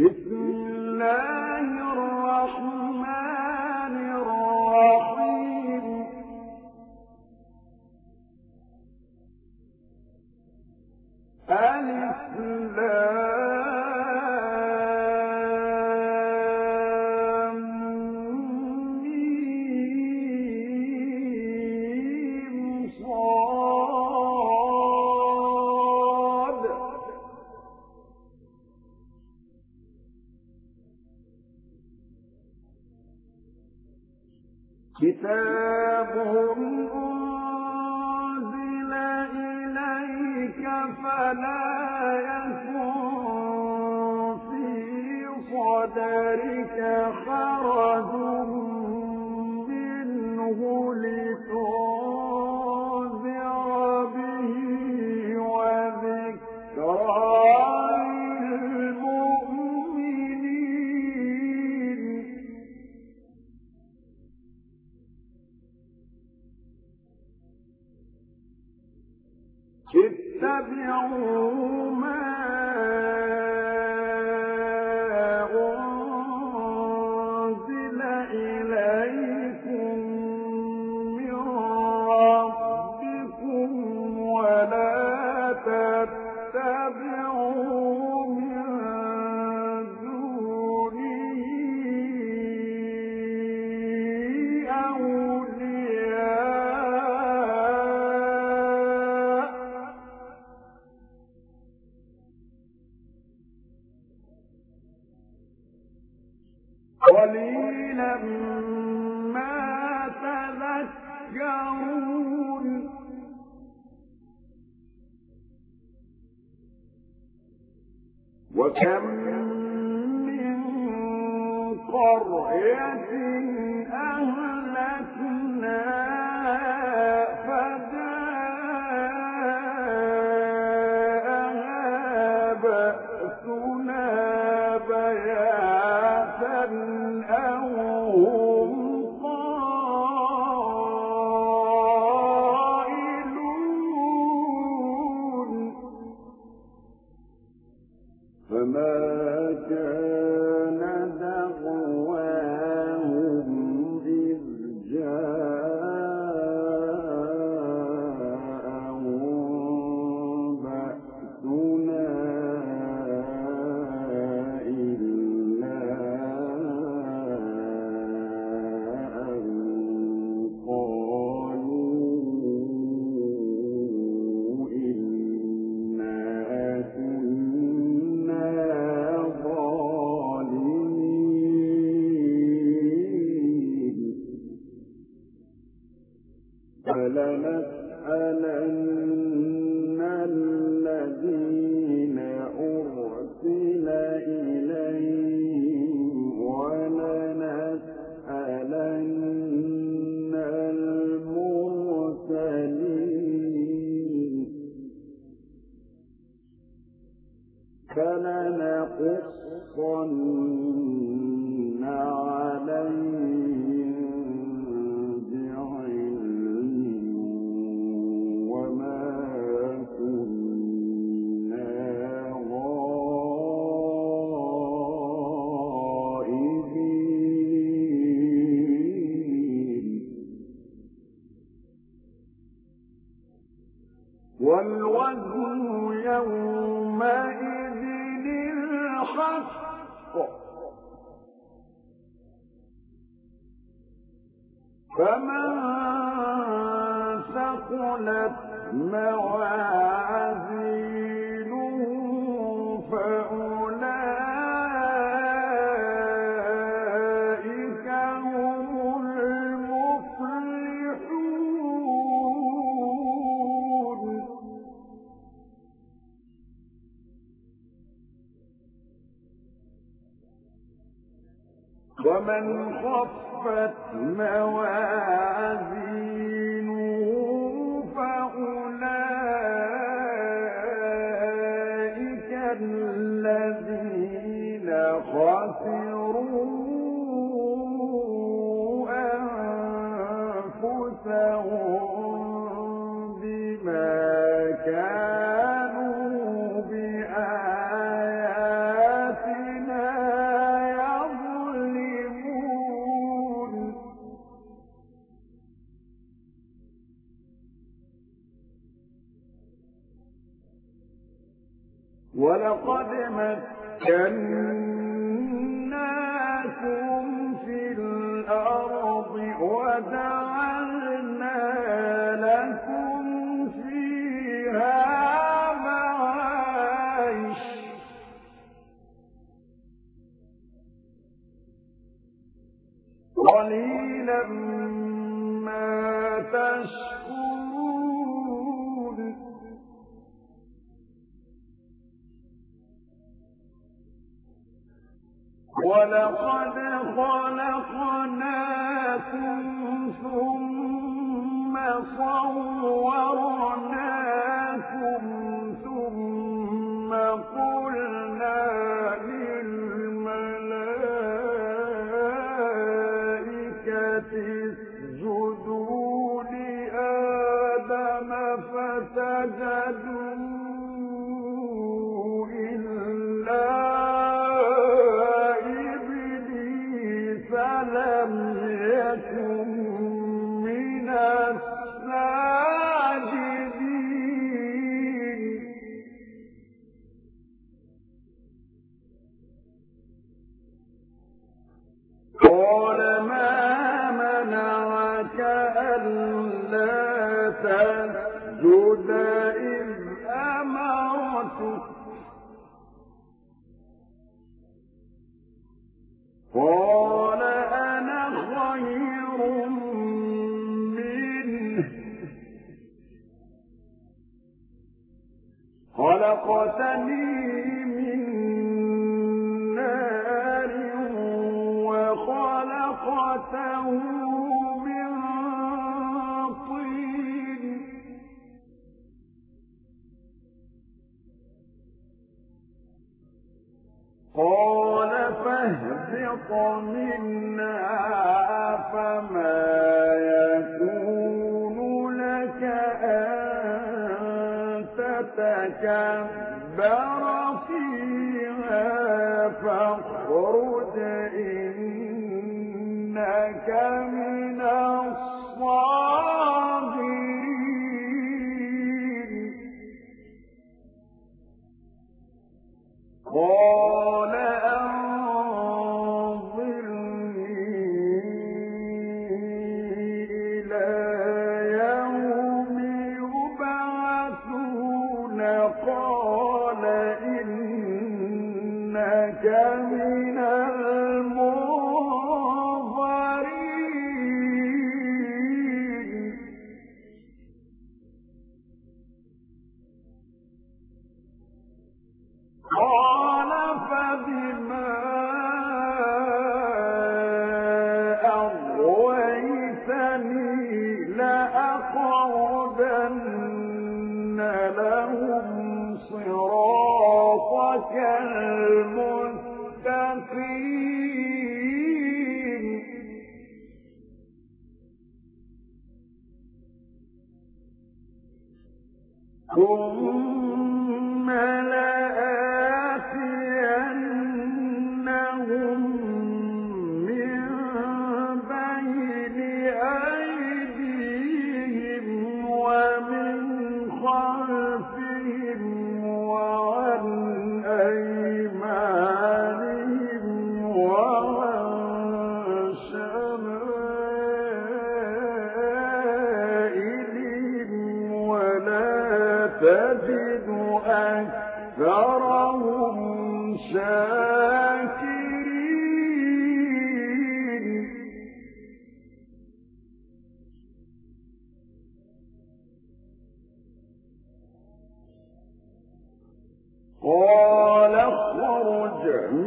بسم الله الرحمن الرحيم ألف لام ميم صاد كتاب أنزل إليك فلا يكن في صدرك حرج منه لتنذر به وذكرى للمؤمنين اتبعوا ما أنزل إليكم من ربكم ولا تتبعوا من دونه أولياء قليلا ما تذكرون وكم من قرية أهلكناها فجاءها بأسنا بياتا أو هم قائلون فما كان دعواهم إذ جاءهم بأسنا إلا أن قالوا إنا كنا ظالمين فلنسألن الذين أرسل إليهم ولنسألن المرسلين فلنقصن عليهم بعلم وما كنا غائبين والوزن يومئذ الحق فمن ثقلت موازينه فأولئك هم المفلحون ومن خفت موازينه فأولئك الذين خسروا أنفسهم بما كانوا بآياتنا ولقد مكناكم في الأرض وجعلنا لكم فيها معايش قليلا ما تشكرون ولقد خلقناكم ثم صورناكم ثم قلنا للملائكة اسجدوا لآدم فسجدوا إلا لم يكن من الساجدين قال ما منعك ألا تسجد إذ أمرتك قال أنا خير منه خلقتني من نار وخلقته من طين قال فاهبط منها فما يكون لك أن تتكبر فيها فاخرج إنك من الصاغرين قال أنظرني إلى يوم يبعثون قال إنك من المنظرين قال فبما أغويتني لأقعدن لهم صراطك المستقيم ثم لآتينهم من بين أيديهم ومن خلفهم وعن أيمانهم وعن شمائلهم ولا تجد أكثرهم شاكرين قال اخرج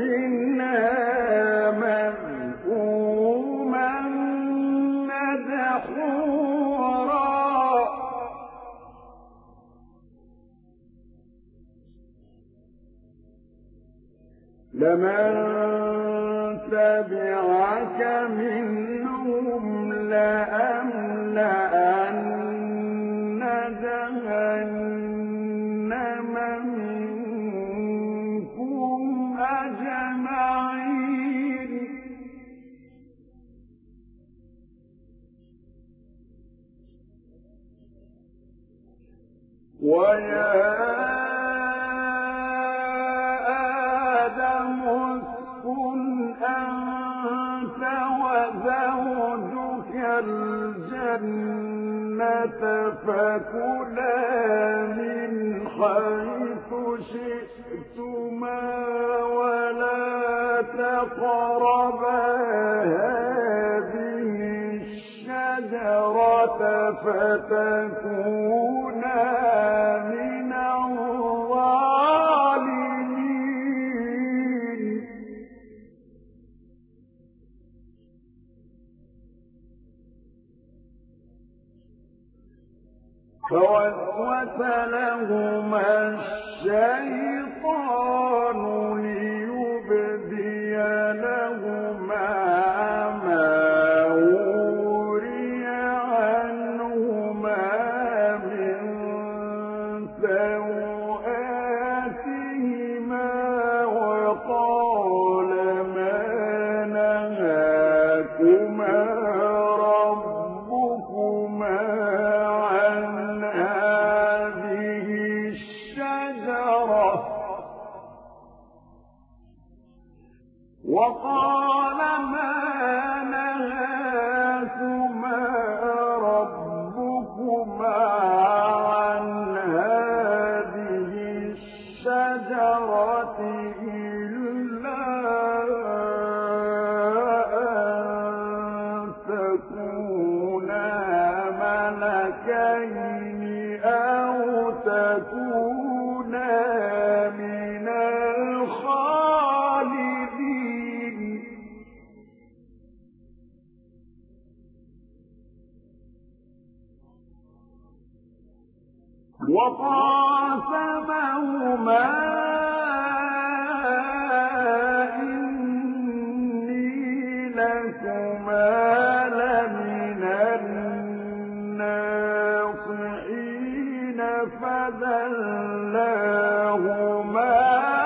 منها مذءوما مدحورا لمن تبعك منهم لأملأن جهنم منكم أجمعين ويا فكلا من حيث شئتما ولا تقربا هذه الشجرة فتكونا من الظالمين. فوسوس لهما الشيطان ليبدي لهما ما وري عنهما من سوآتهما وقال ما نهاكما ربكما وقال ما نهاكما ربكما عن هذه الشجرة إلا أن تكونا ملكين أو تكونا من الخالدين. وقاسمهما إني لكما لمن الناصحين فدلاهما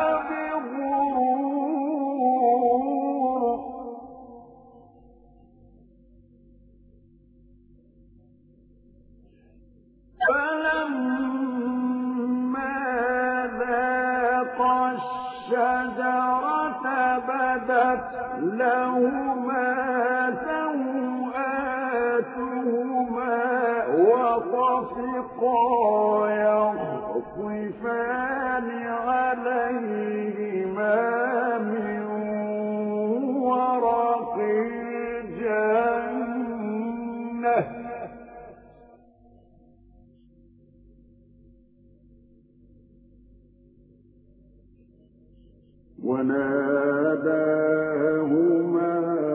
بغرور فلما ذاقا الشجرة بدت لهما سوآتهما وطفقا يخصفان عليهما من ورق الجنة وناداهما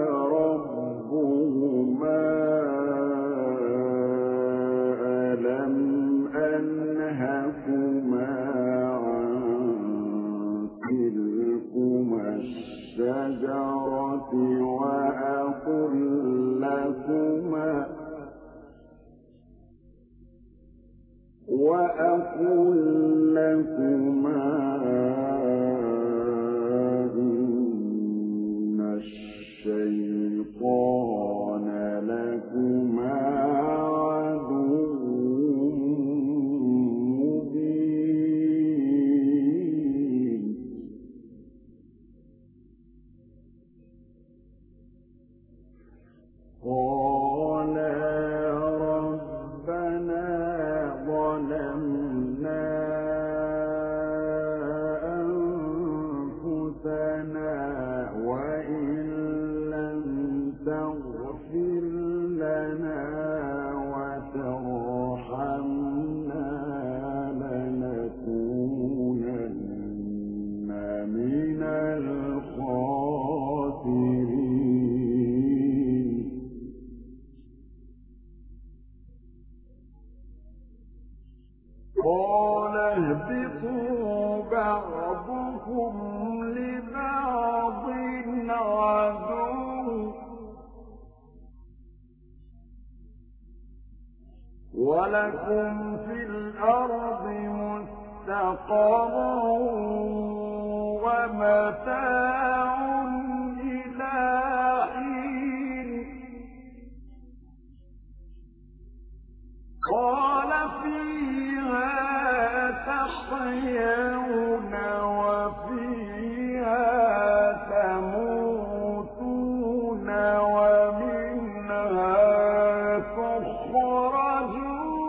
ربهما ألم أنهكما عن تلكما الشجرة وأقل لكما إن الشيطان لكما عدو مبين. قالا ربنا ظلمنا أنفسنا وإن لم تغفر لنا وترحمنا لنكونن من الخاسرين. قال اهبطوا بعضكم لبعض عدو ولكم في الأرض مستقر ومتاع إلى حين. قال فيها تحيون وفيها تموتون ومنها تخرجون.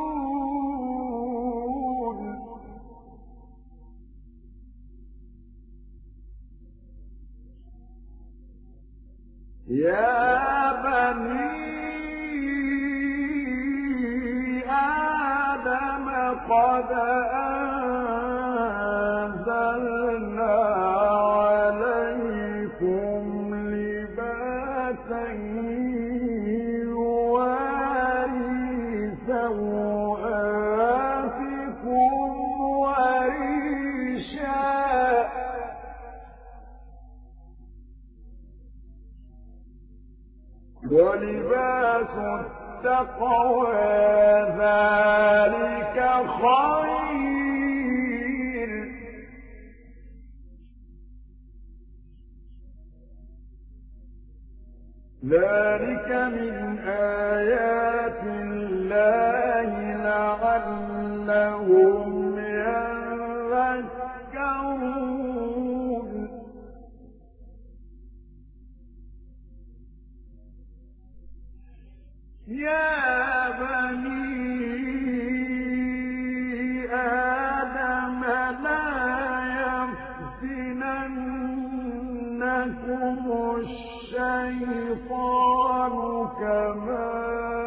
يا بني آدم قد أنزلنا عليكم لباسا يواري سوآتكم وريشا ولباس التقوى ذلك خير ذلك من آيات الله لعلهم يذكرون يا بني آدم لا يفتننكم الشيطان كما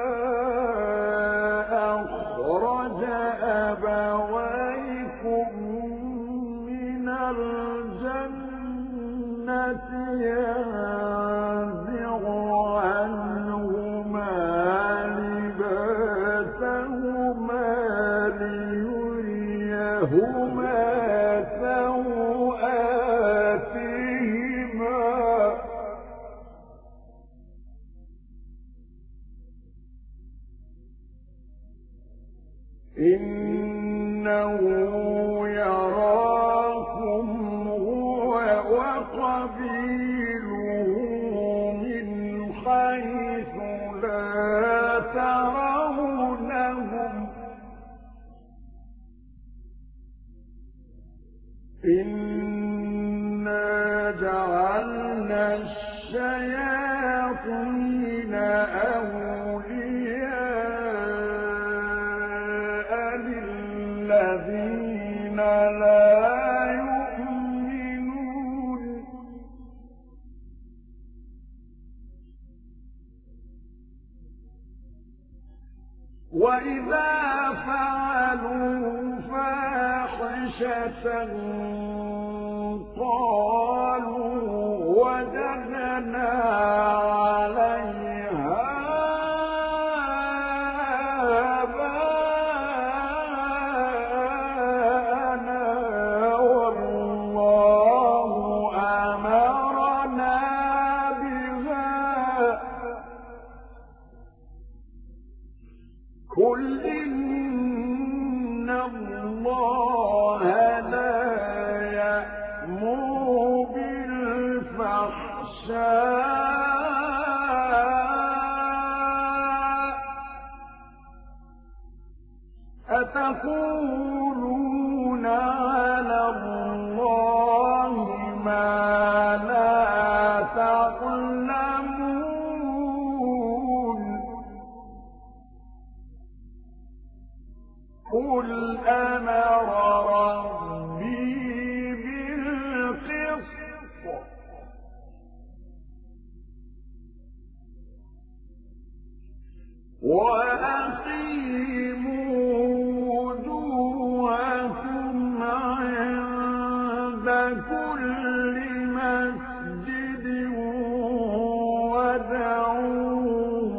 أخرج أبويكم من الجنة ينزع عنهما لباسهما ليريهما سوآتهما إنه يراكم هو وقبيله من حيث لا ترونهم إنا جعلنا الشياطين أولياء للذين لا يؤمنون وإذا فعلوا فاحشة قالوا وجدنا عليها آباءنا والله أمرنا بها قل إن الله لا يأمر بالفحشاء أتقولون على الله ما لا تعلمون قل أمر ربي بالقسط وأقيموا وجوهكم عند كل مسجد ودعوه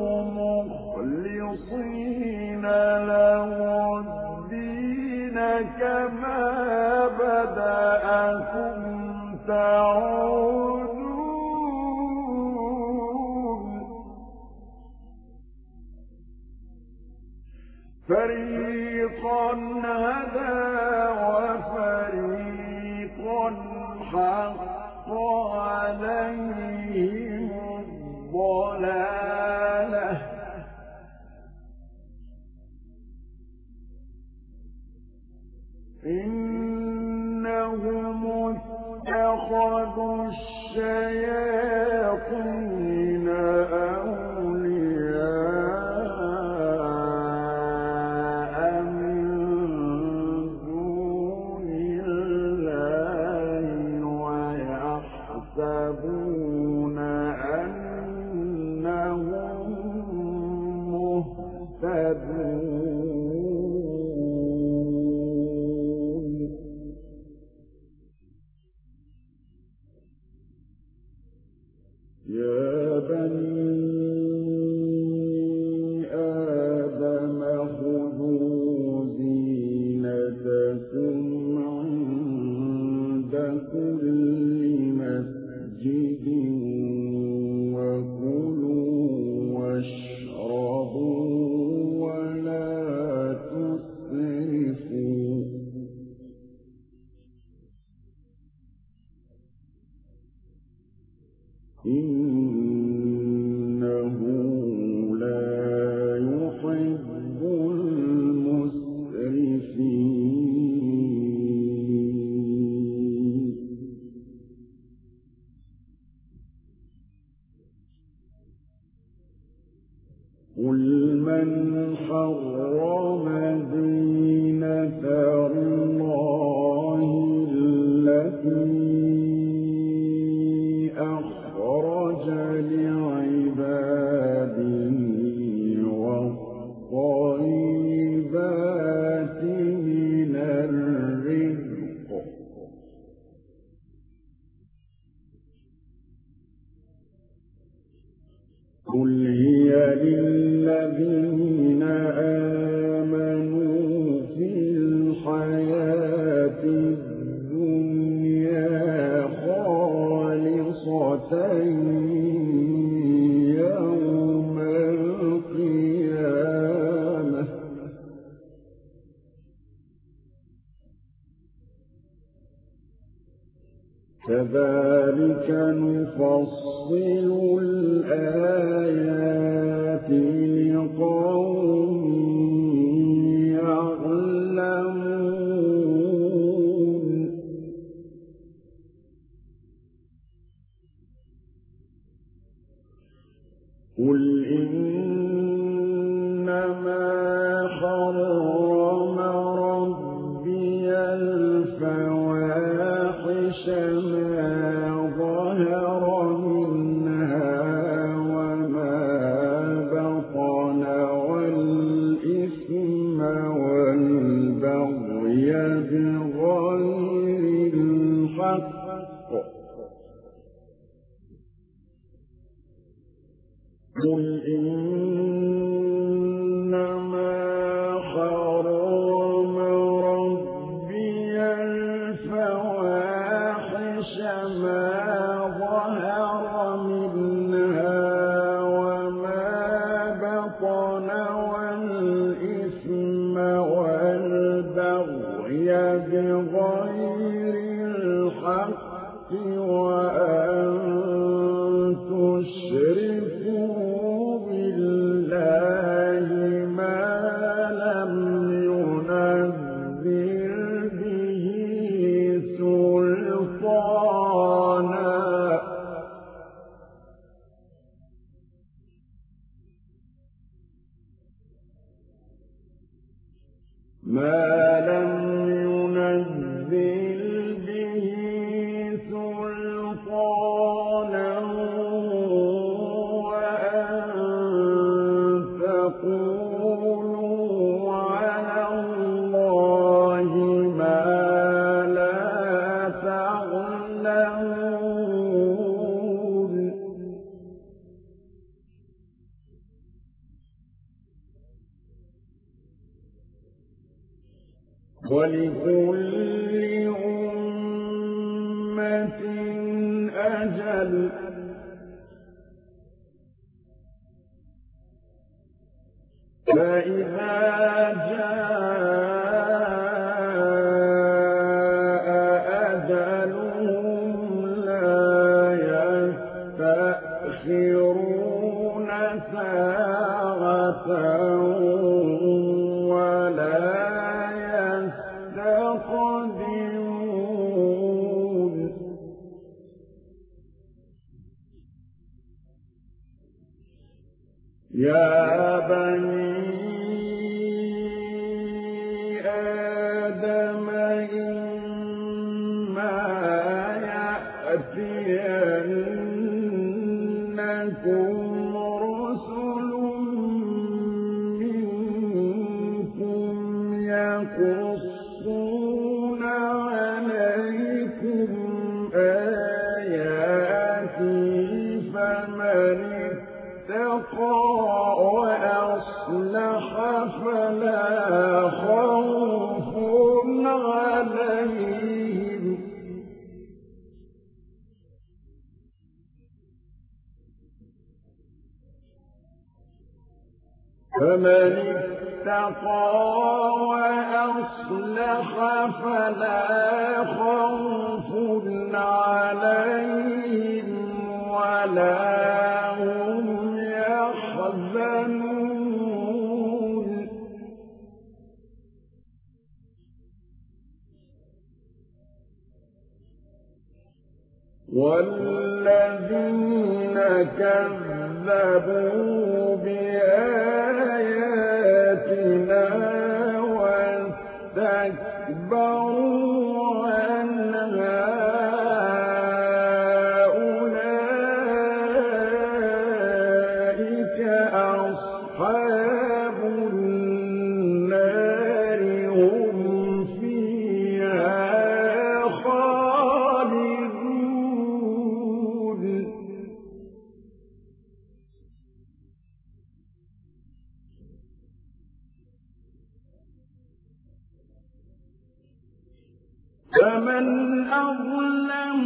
مخلصين له الدين كما بدأكم تعودون فريقا هدى وفريقا حق عليهم الضلالة إنهم اتخذوا الشياطين أولياء من دون الله ويحسبون أنهم إنه لا يحب المسرفين قل من حرم زينة الله التي أخرج لعباده والطيبات من الرزق قل هي للذين آمنوا في الحياة الدنيا خالصة يوم القيامة كذلك نفصل الآيات لقوم يعلمون قل إنما حرم ربي الفواحش ما ظهر منها وما بطن والإثم والبغي بغير الحق قل إنما حرم ربي الفواحش ما ظهر منها وما بطن والإثم والبغي بغير الحق وأن تشركوا بالله ما لم ينزل به سلطانا تقولوا على الله ما لا تعلمون ولكل أمة أجل فإذا جاء أجلهم لا يستأخرون ساعة ولا يستقدمون يا بني آدم إما يأتينكم رسل منكم يقصون عليكم آياتي فمن اتقى وأصلح فلا خوف عليهم فمن اتقى وأصلح فلا خوف عليهم ولا ولا هم يحزنون والذين كذبوا بآياتنا واستكبروا عنها أولئك أصحاب النار هم فيها خالدون فمن أظلم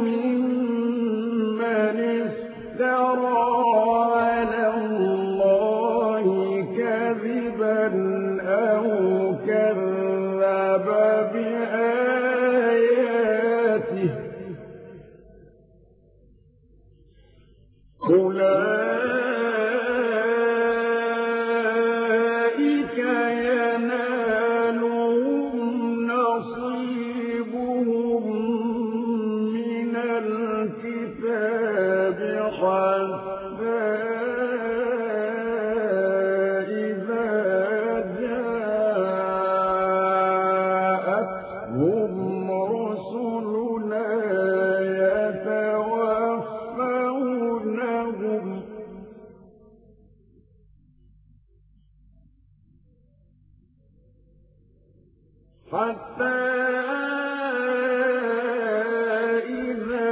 ممن افترى على الله كذبا أو كذب بآياته أولئك ينالهم نصيبهم من الكتاب حتى إذا جاءتهم رسلنا يتوفونهم حتى إذا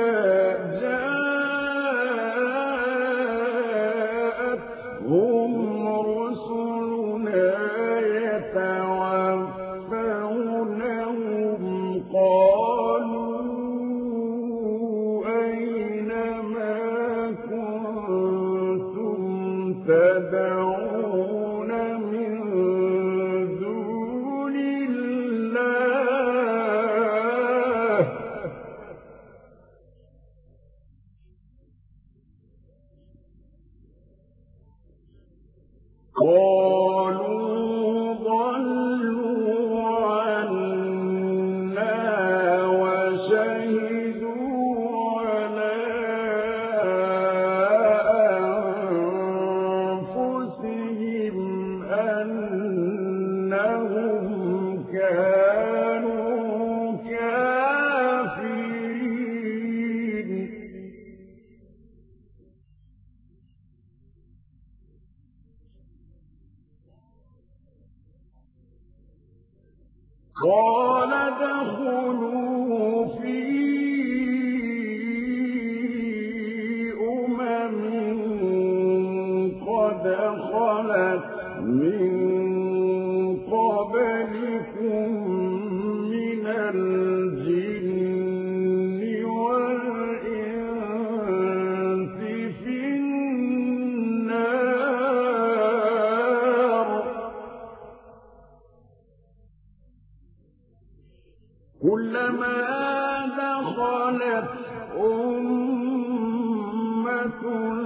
جاءتهم رسلنا يتوفونهم قالوا أين ما كنتم تدعون من دون الله قالوا ضلوا عنا وشهدوا على أنفسهم أنهم كانوا كافرين قال ادخلوا في قد خلت من قبلكم من الجن والإنس في النار كلما دخلت أمة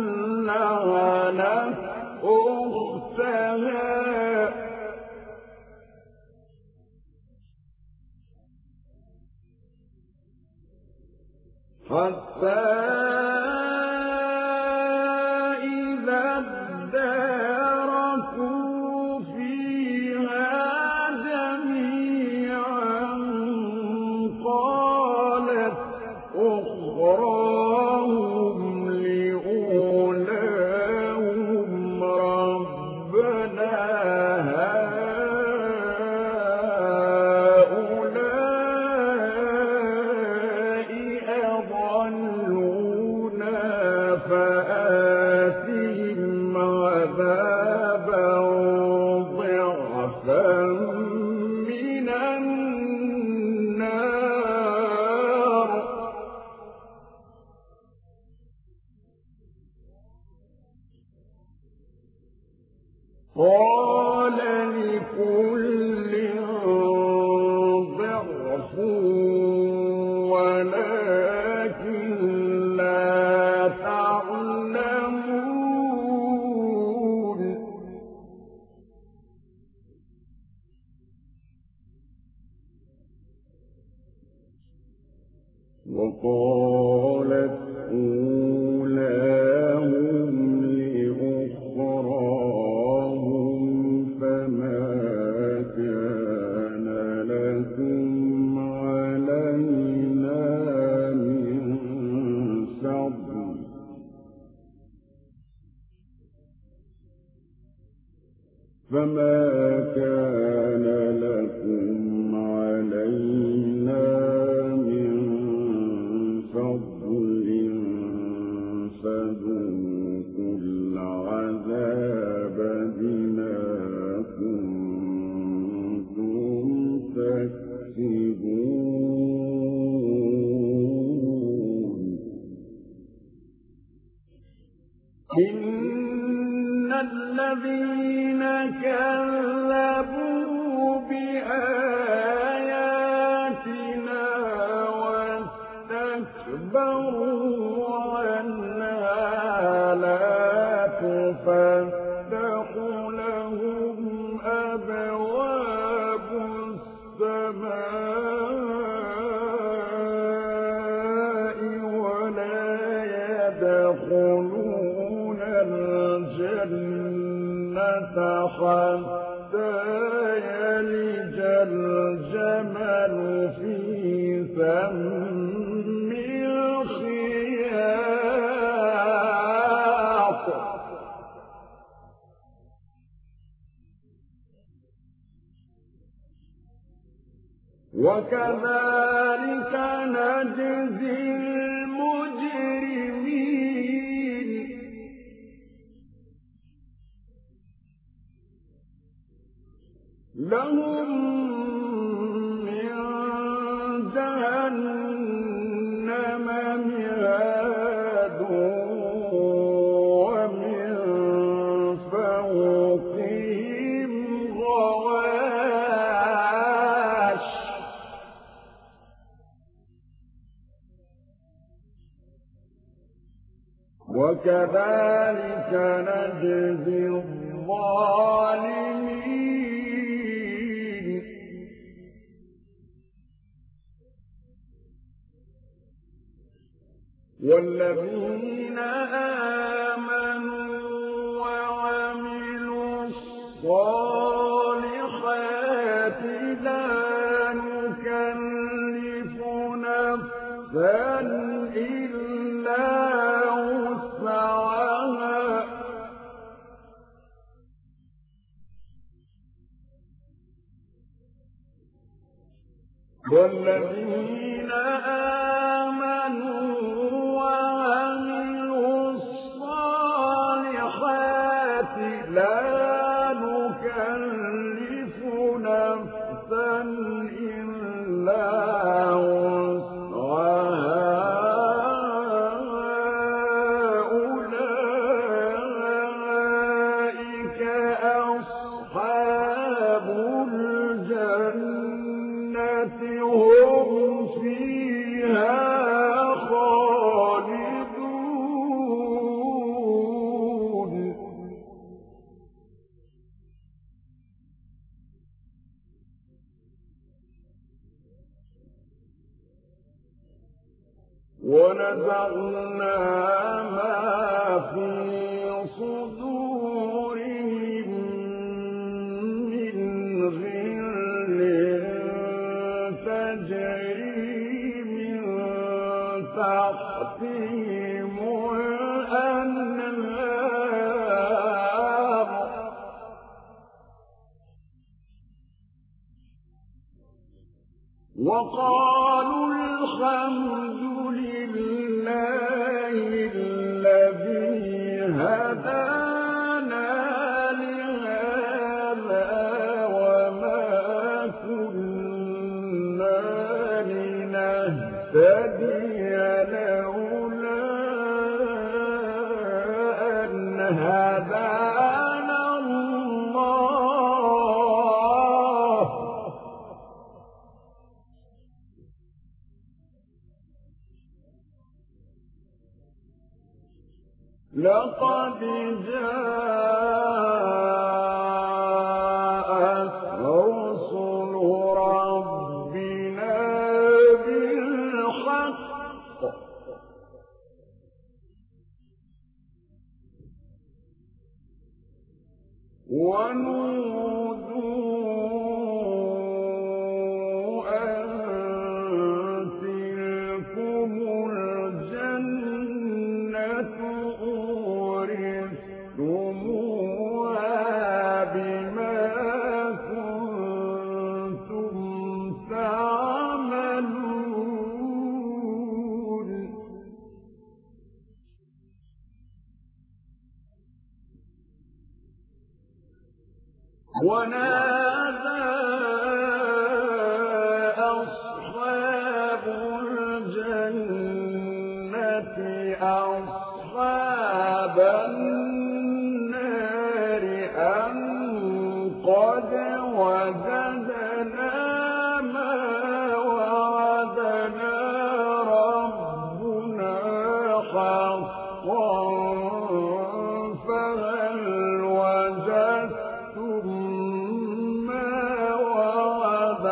لعنت أختها حتى إذا اداركوا فيها جميعا قالت أخراهم لأولاهم ربنا هؤلاء أضلونا فآتهم عذابا ضعفا من النار قال لكل ضعف ولكن لا تعلمون فما كان لكم علينا من فضل فذوقوا العذاب بما كنتم تكسبون إن الذين كذبوا بآياتنا واستكبروا عنها لا تفتح لهم أبواب السماء ولا يدخلون الجنة حتى يلج الجمل في سم الخياط وكذلك نجزي المجرمين لهم من جهنم مهاد ومن فوقهم غواش وكذلك نجزي الظالمين والذين آمنوا وعملوا الصالحات لا نكلف نفسا إلا وسعها والذين آمنوا وعملوا الصالحات لا نكلف نفسا إلا وسعها أولئك أصحاب الجنة هم فيها خالدون ونزعنا ما في صدورهم من غل تجري من تحتهم الأنهار وقالوا الحمد لله الذي هدانا لهذا وما كنا لنهتدي لولا أن هدانا الله لقد جاءت رسل ربنا بالحق ونودوا أن تلكم الجنة أورثتموها بما ونادى أصحاب الجنة أصحاب النار أن قد وجدنا ما وعدنا ربنا حقا فهل وجدتم ما وعد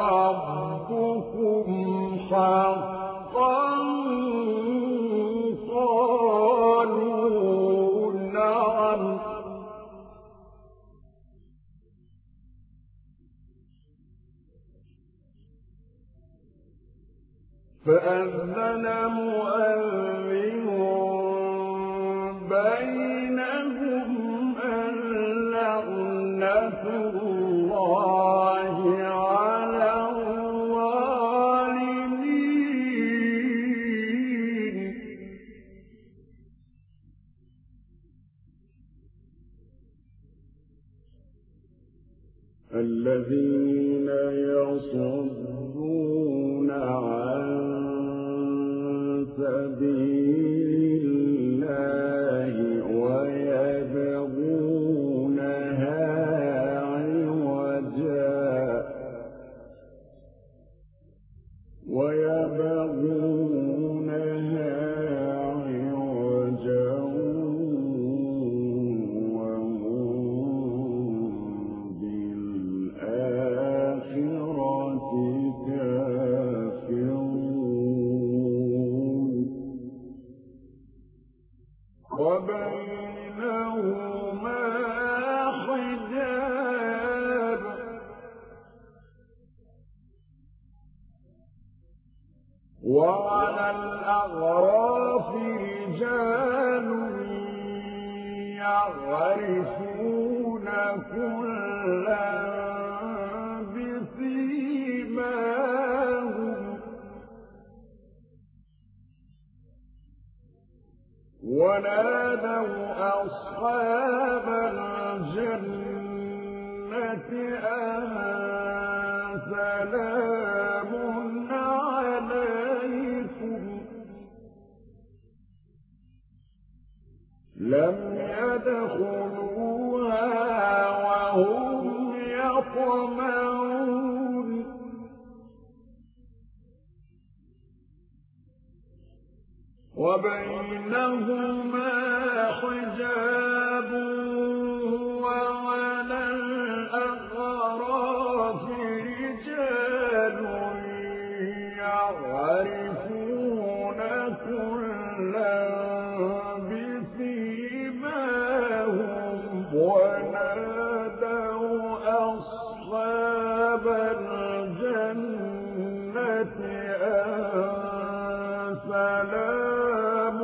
ربكم حقا قالوا نعم فأذن مؤذن بينهم اللعنة الله على الظالمين الذين يصدون عن سبيل الله ويبغونها عوجا وهم بالآخرة كافرون وبينهما حجاب وعلى الأعراف رجال يعرفون كلا بسيماهم ونادوا أصحاب الجنة أن سلام عليكم لم يدخلوها وهم يطمعون وبينهما حجاب وعلى الأعراف رجال يعرفون كلا بسيماهم ونادوا أصحاب الجنة أن سلام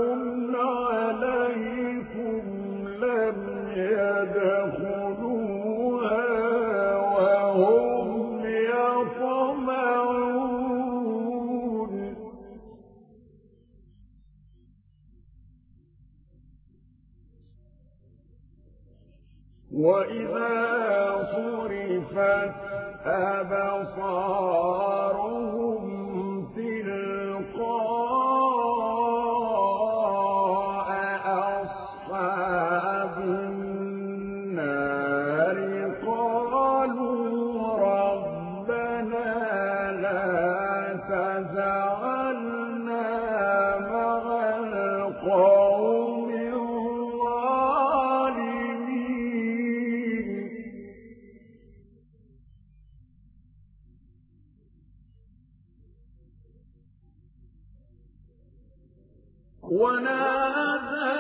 عليكم لم يدخلوها وهم يطمعون وإذا صرفت أبصارهم تلقاء أصحاب النار قالوا ربنا لا تجعلنا مع القوم الظالمين ونادى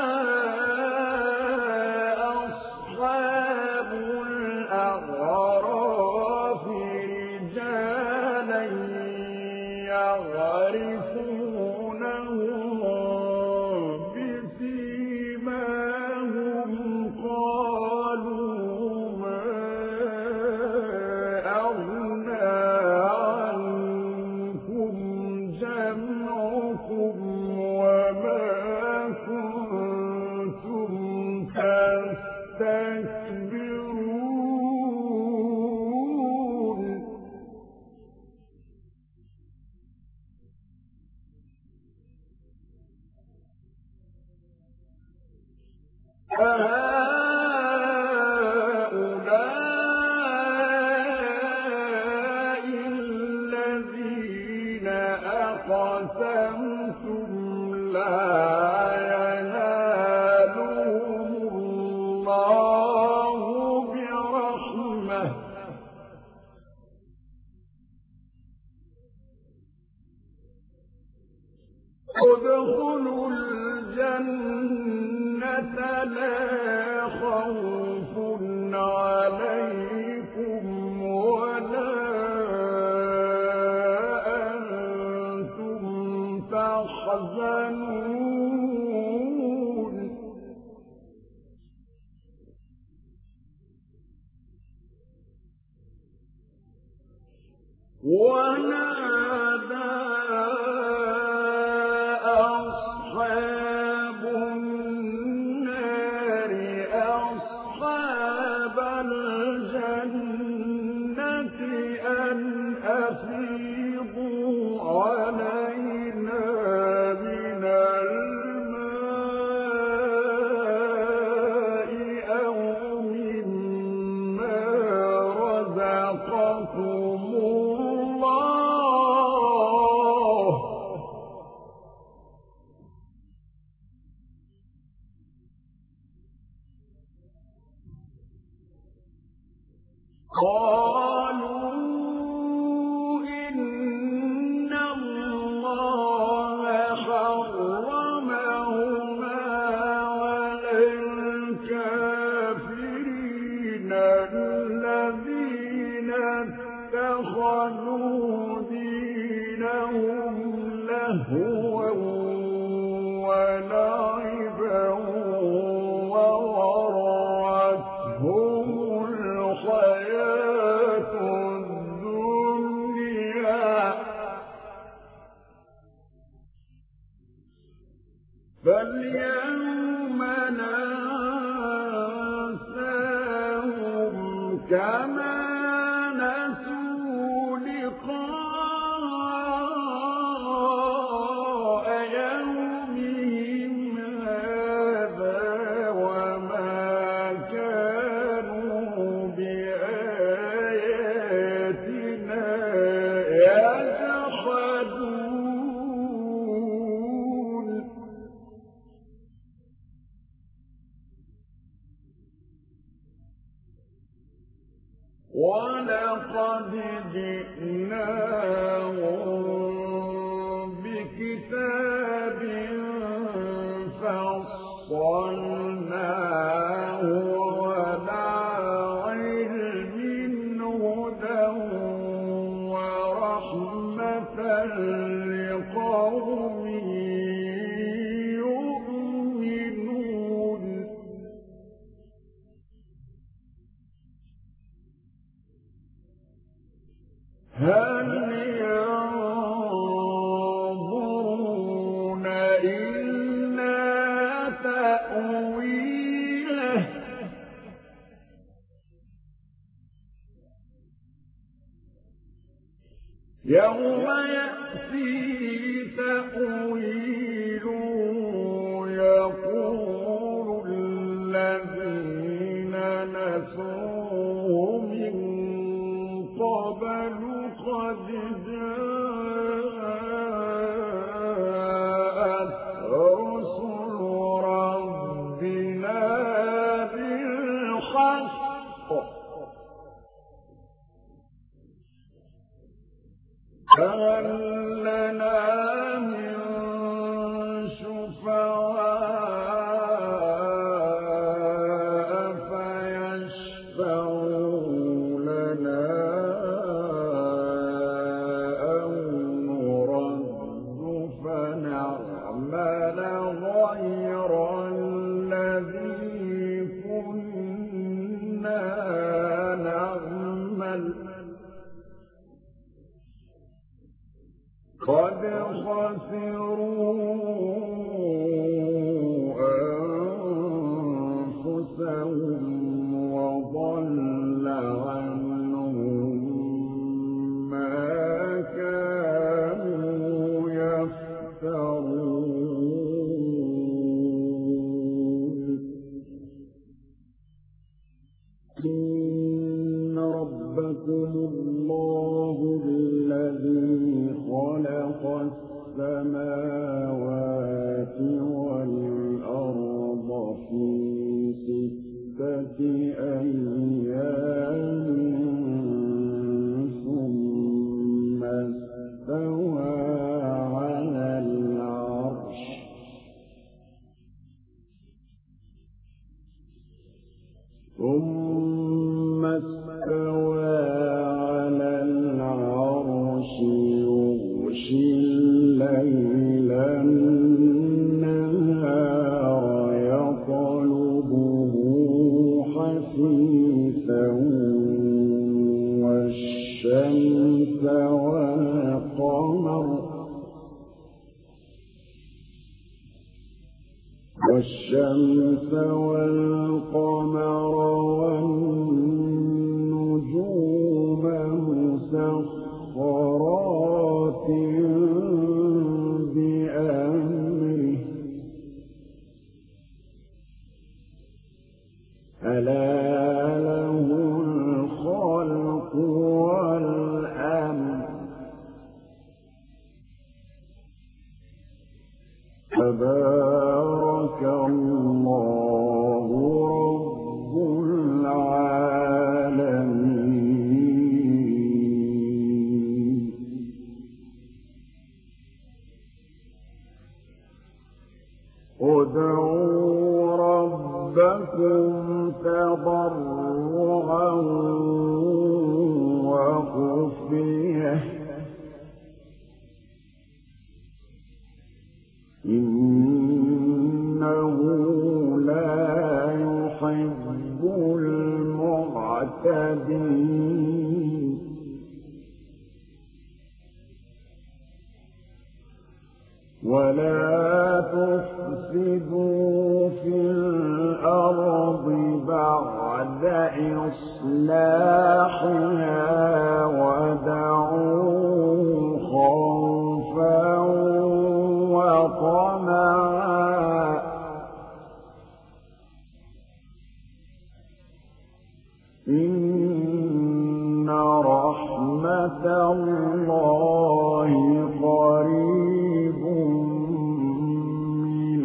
أصحاب الأعراف رجالا يعرفونهم بسيماهم قالوا ما أغنى عنكم جمعكم وما كنتم أهؤلاء الذين أقسمتم لا ينالهم الله برحمة ادخلوا الجنة لا خوف عليكم ولا أنتم تحزنون ونادى أصحاب النار أصحاب الجنة أن أفيضوا علينا من الماء أو مما رزقكم الله قالوا إن الله حرمهما على الكافرين الذين اتخذوا دينهم لهوا ولعبا وغرتهم الحياة الدنيا فاليوم ننساهم كما نسوا لقاء يومهم هذا وما كانوا بآياتنا يجحدون ولقد جئناهم بكتاب فصلناه على علم هدى ورحمة لقوم يؤمنون هل ينظرون إلا تأويله يوم يأتي تأويله يقول الذين نسوه من قبل قد جاءت رسل ربنا بالحق فهل لنا من شفعاء فيشفعوا لنا أو نرد فنعمل غير الذي كنا نعمل قد خسروا أنفسهم وضل عنهم ما كانوا يفترون والشمس والقمر والنجوم مسخرات بأمره ألا له الخلق والأمر تبارك الله رب العالمين ادعوا ربكم تضرعا وخفية إنه لا يحب المعتدين ولا تفسدوا في الأرض بعد إصلاحها ودعوه خوفا وطمعا إن رحمة الله قريب من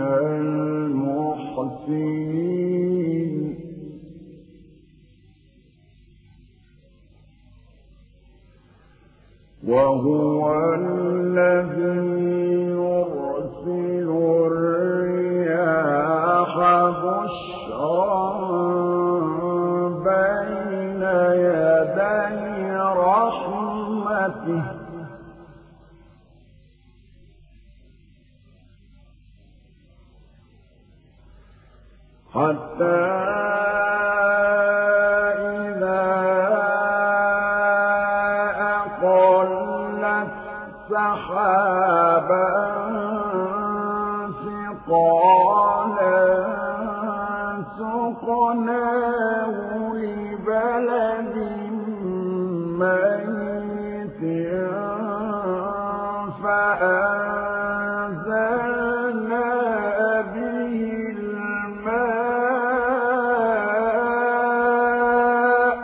المحسنين وهو الذي يرسل الرياح بشرا بين يدي رحمته حتى إذا أقلت سحابا ثقالا سقناه لبلد ميت فأنزلنا به الماء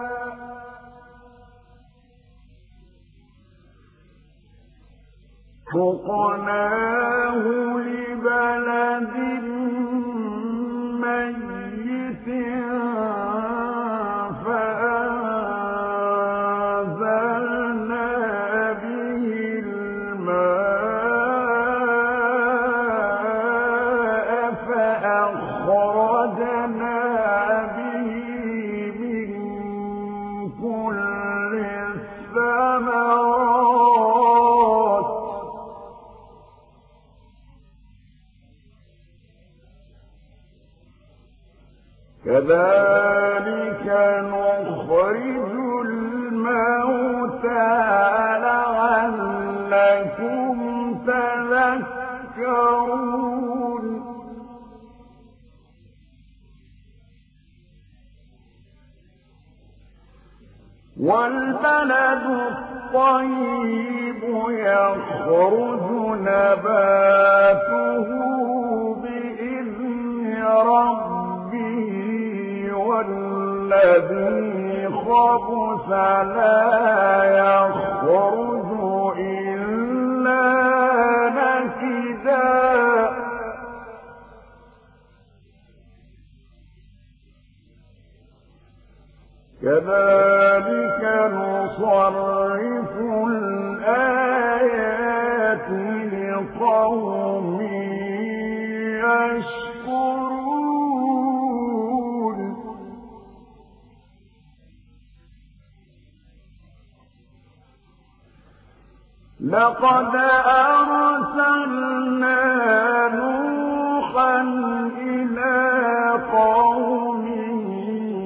سقناه لبلد ميت فأنزلنا به الماء فأخرجنا به من كل الثمرات كذلك نخرج الموتى لعلكم تذكرون والبلد الطيب يخرج نباته بإذن ربه والذي خبث لا يخرج إلا نكدا كذلك نصرف الآيات لقوم يشكرون لقد أرسلنا نوحا إلى قومه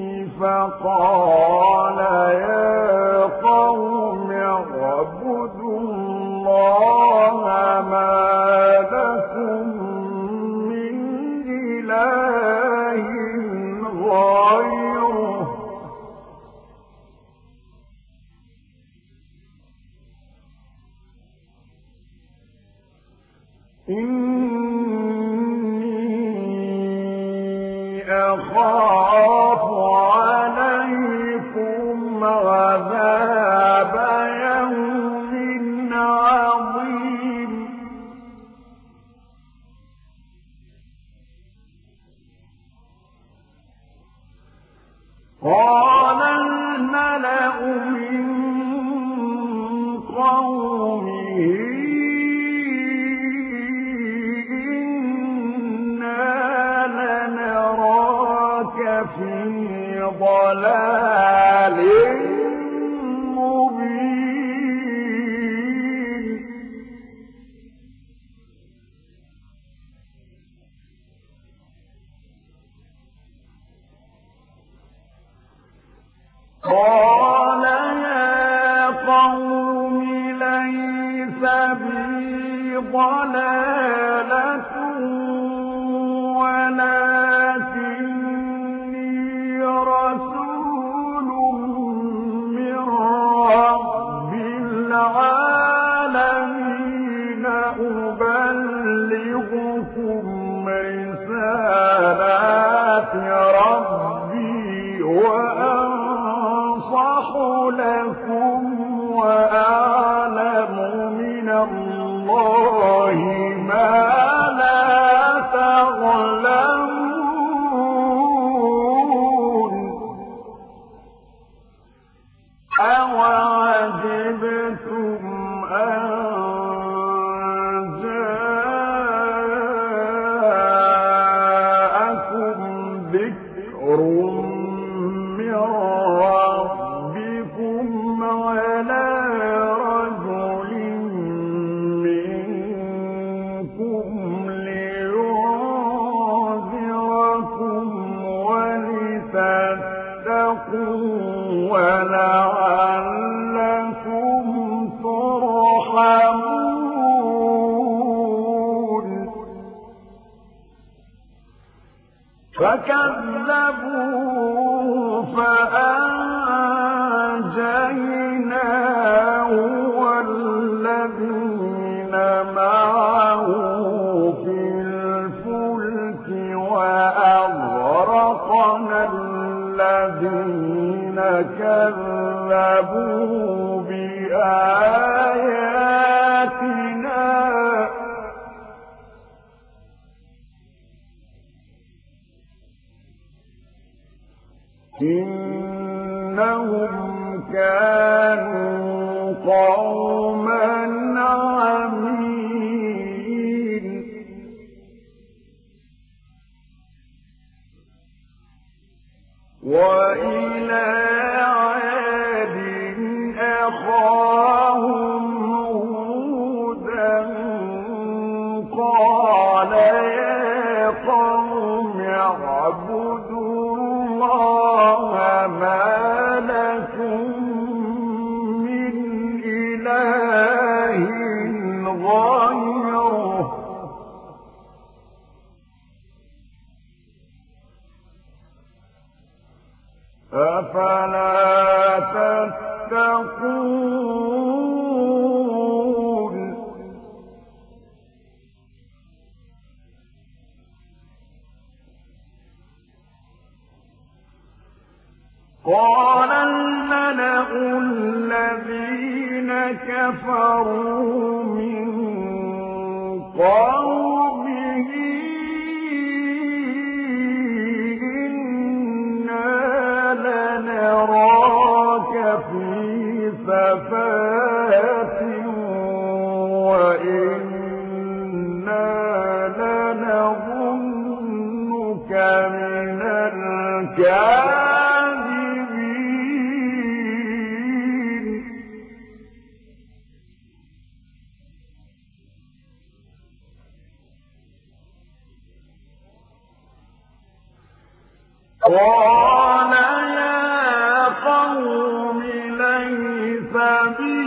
فقال يا قوم اعبدوا الله ما لكم من إله غيره إني أخاف عليكم عذاب يوم عظيم قال الملأ من قومه في ضلال مبين قال يا قوم ليس بي ضلالة ولكني رسول من رب العالمين أبلغكم رسالات ربي وأنصح لكم وأعلم من الله ما لا تعلمون أوعجبتم أن جاءكم ذكر من ربكم على رجل منكم لينذركم ولتتقوا ولعلكم ترحمون فكذبوه فأنجيناه والذين معه في الفلك وأغرقنا الذين كذبوا بآياتنا إنهم كانوا قوما عمين وإلى عاد أخاهم هودا قال يا قوم اعبدوا الله ما لكم من إله غيره أفلا تتقون قال الملأ الذين كفروا من قومه لنراك في سفاهة وإنا لنظنك من الكاذبين قال يا قوم ليس بي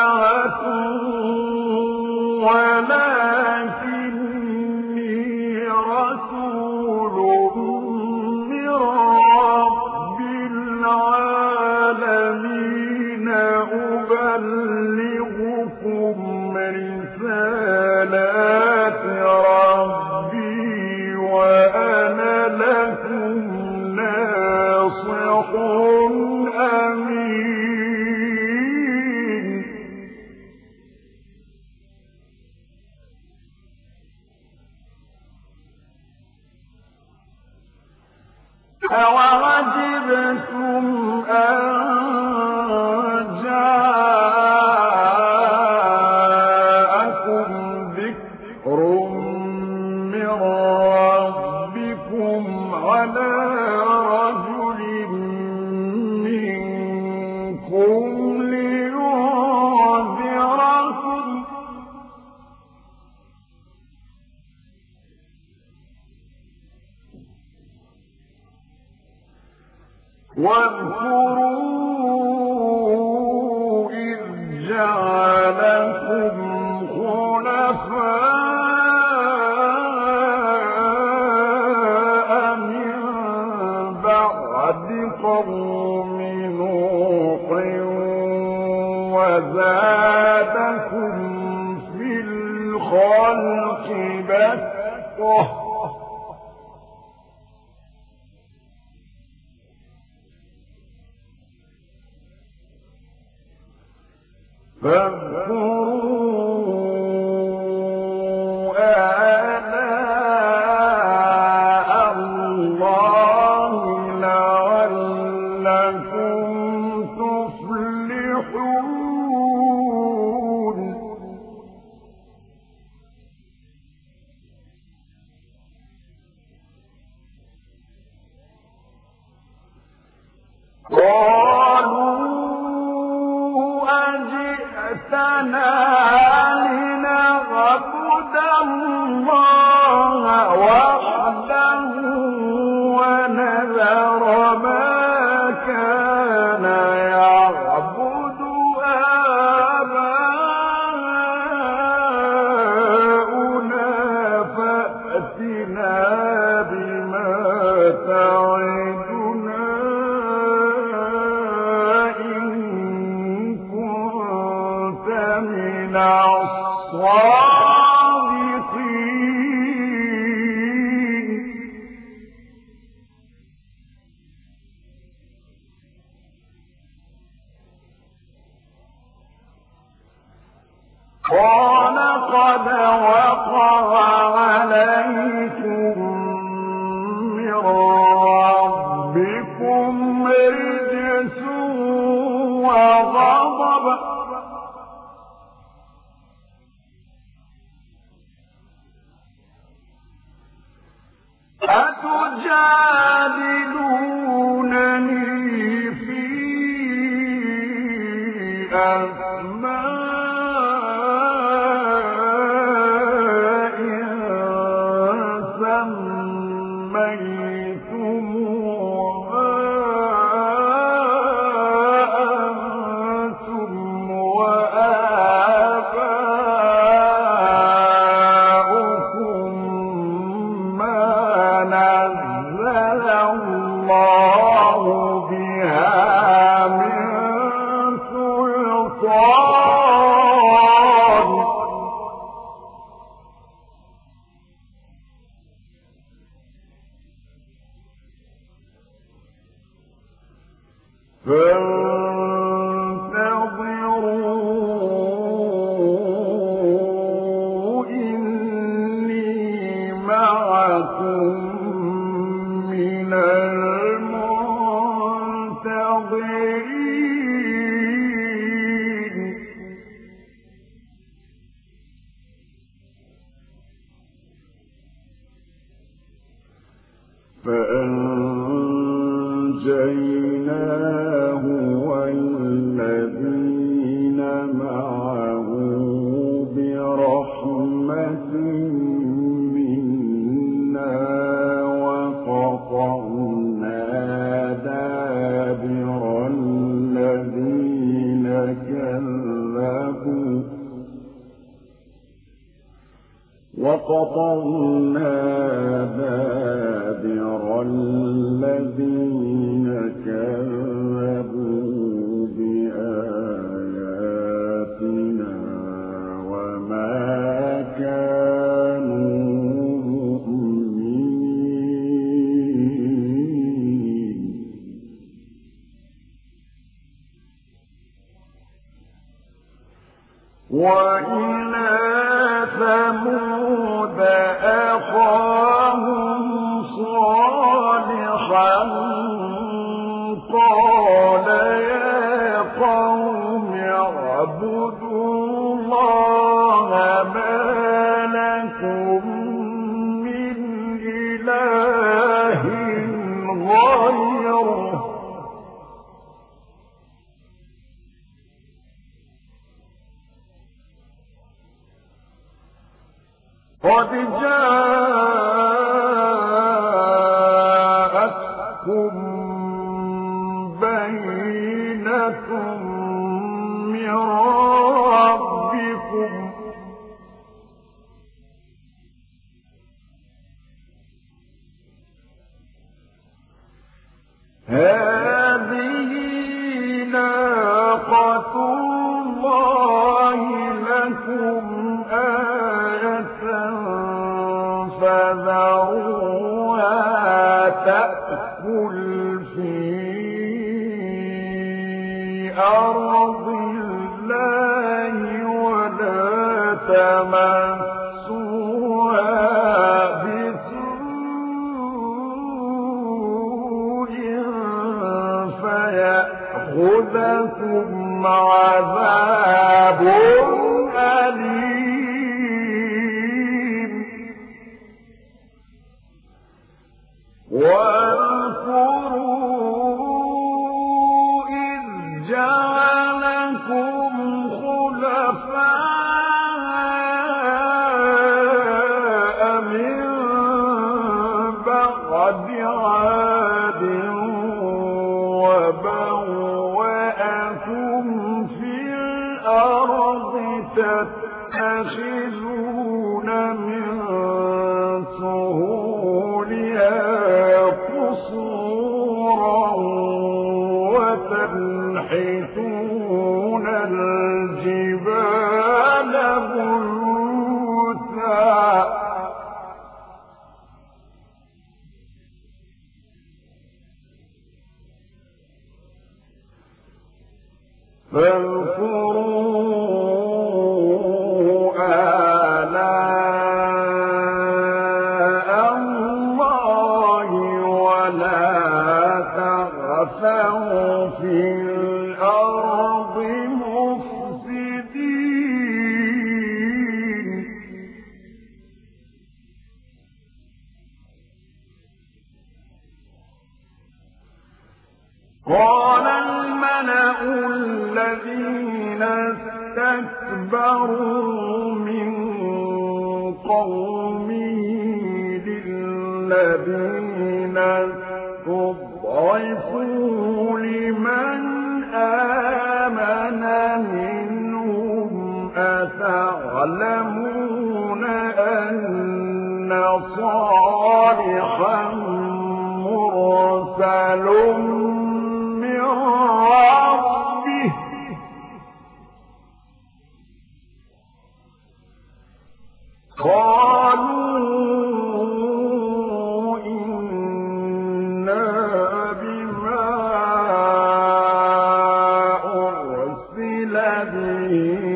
سفاهة ولكني أَوَعَجِبْتُمْ أَن جَاءَكُمْ ذِكْرٌ مِّن رَّبِّكُمْ عَلَىٰ رَجُلٍ مِّنكُمْ لِيُنذِرَكُمْ ۚ واذكروا إذ جعلكم خلفاء من بعد قوم نوح وزادكم في الخلق بسطة فاذكروا آلاء الله لعلكم تفلحون أجئتنا لنعبد الله وحده ونذر ما كان يعبد آباؤنا فأتنا بما تعدنا من الصادقين قال قد وقع عليكم من ربكم رجس وغضب أتجادلونني في أسماء سميتموها أنتم وآباؤكم ما نزل الله بها من سلطان فانتظروا إني معكم من المنتظرين فأنجيناه والذين معه برحمة منا وقطعنا دابر الذين كذبوا بآياتنا وما كانوا مؤمنين وإلى ثمود أخاهم صالحا جاءتكم بينة من ربكم هذه ناقة الله لكم آية فذروها تأكل في أرض الله ولا تمسوها بسوء فيأخذكم عذاب أليم واذكروا إذ جعلكم خلفاء من بعد عاد وبوأكم في الأرض تتخذون من سهولها قصورا وتنحتون الجبال بيوتا فاذكروا آلاء الله ولا تغثوا في الأرض مفسدين قال الملأ الذين استكبروا من قومه للذين استضعفوا لمن آمن منهم أتعلمون أن صالحا مرسل من ربه قالوا إنا بما أرسل به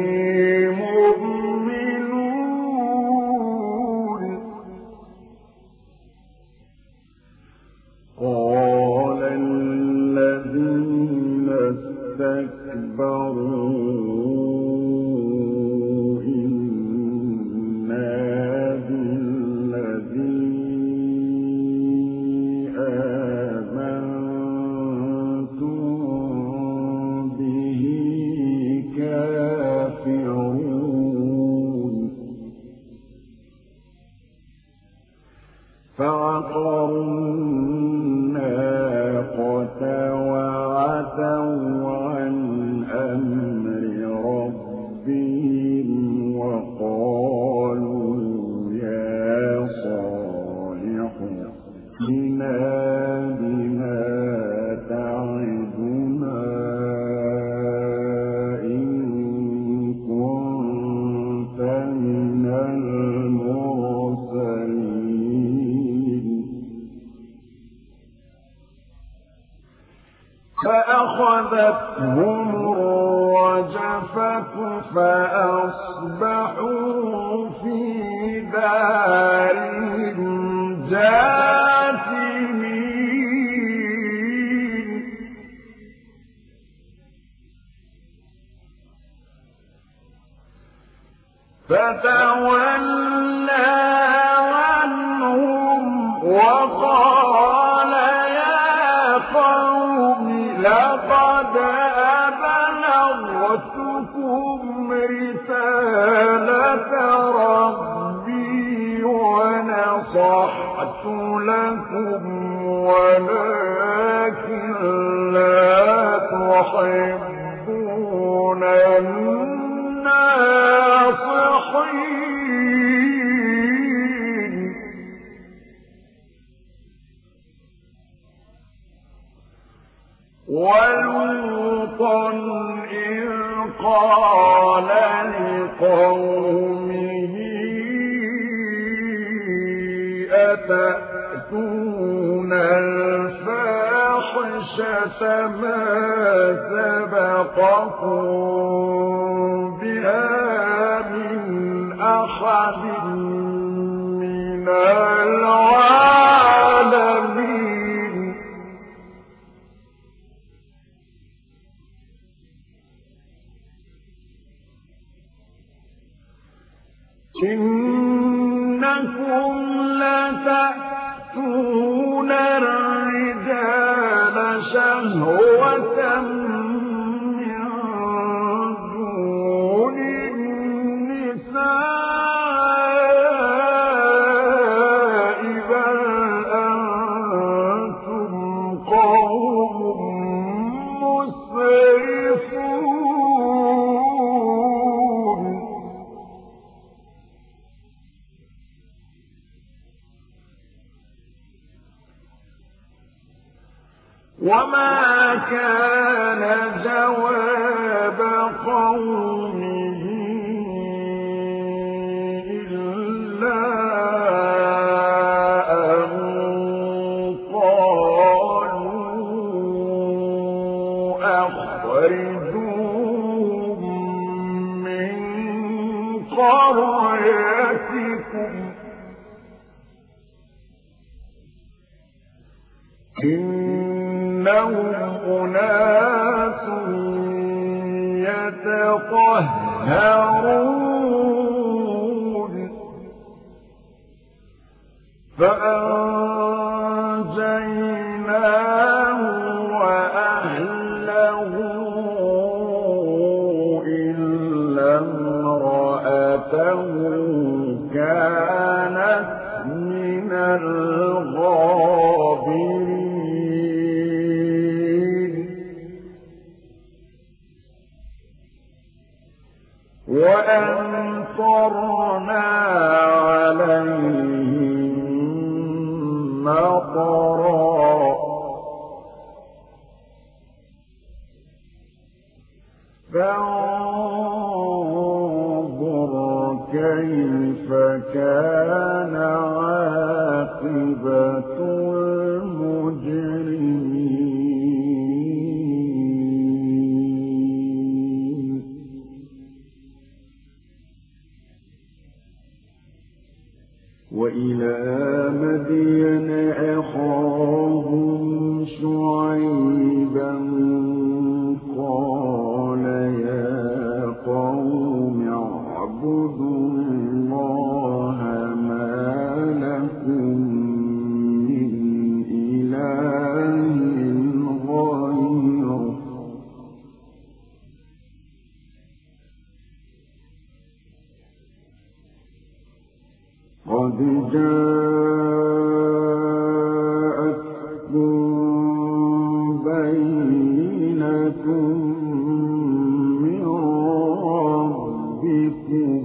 مؤمنون قال الذين استكبروا فعقروا الناقة وعتوا عن أمر ربهم وقالوا يا صالح ائتنا بما تعدنا إن كنت من المرسلين فأخذتهم الرجفة فأصبحوا في دارهم جاثمين فتولى عنهم وقال يا قوم لقد أبلغتكم رسالة ربي نصحت لكم ولكن لا تحبون الناصحين. ولوطا إذ قال لقومه أتأتون الفاحشة ما سبقكم بها من أحد من العالمين. إنكم لتأتون الرجال شهوة من دون النساء بل أنتم قوم مسرفون. وما كان جواب قومه إلا أن قالوا أخرجوهم من قريتكم إنهم أناس يتطهرون. فأنجيناه وأهله إلا امرأته كانت من الغابرين. وأمطرنا عليهم مطرا فانظر كيف كان عاقبة المجرمين. وإلى مدين أخاهم شعيبا قال يا قوم اعبدوا الله ما لكم من إله غيره قد جاءتكم بينة من ربكم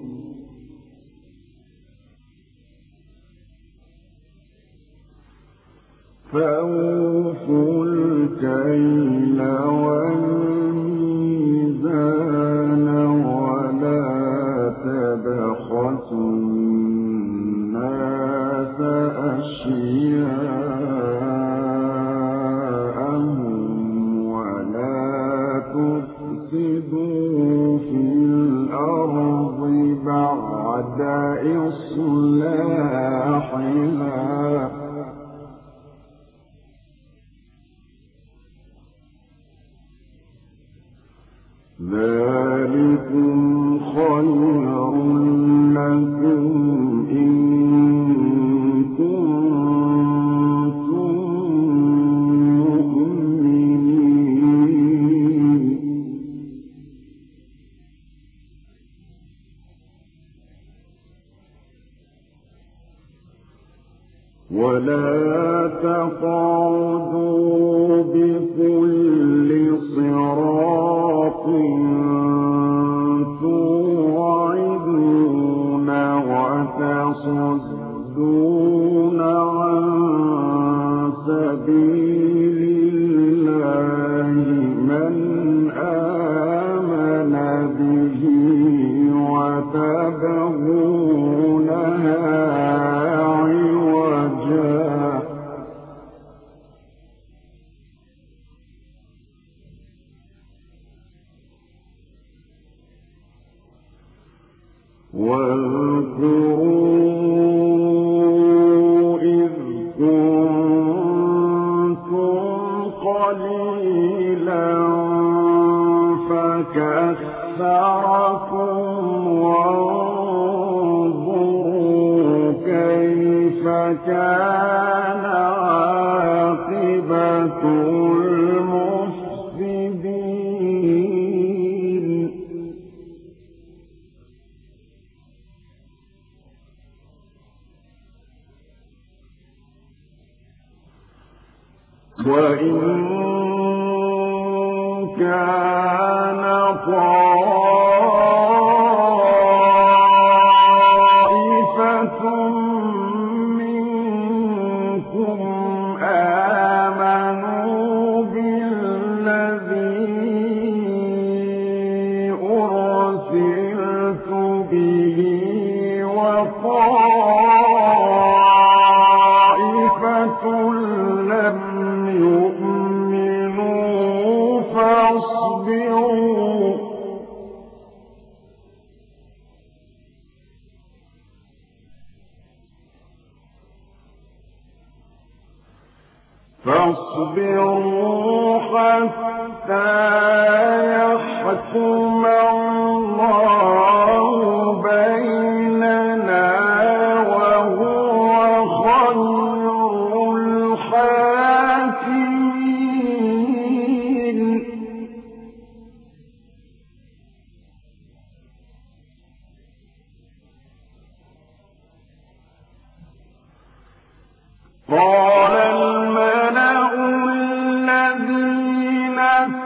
فأوفوا الكيل والميزان ولا تبخسوا الناس أشياءهم ولا تفسدوا في الأرض بعد إصلاحها ذلكم خير لكم إن كنتم مؤمنين. ولا تقعدوا بكل صراط توعدون وتصدون عن سبيل الله من آمن به وتبغونها واذكروا إذ كنتم قليلا فكثركم وانظروا كيف كان عاقبة المفسدين وإن كان طائفة منكم آمنوا بالذي أرسلت به وطائفة لم يؤمنوا فاصبروا حتى يحكم الله بيننا وهو خير الحاكمين قال الملأ الذين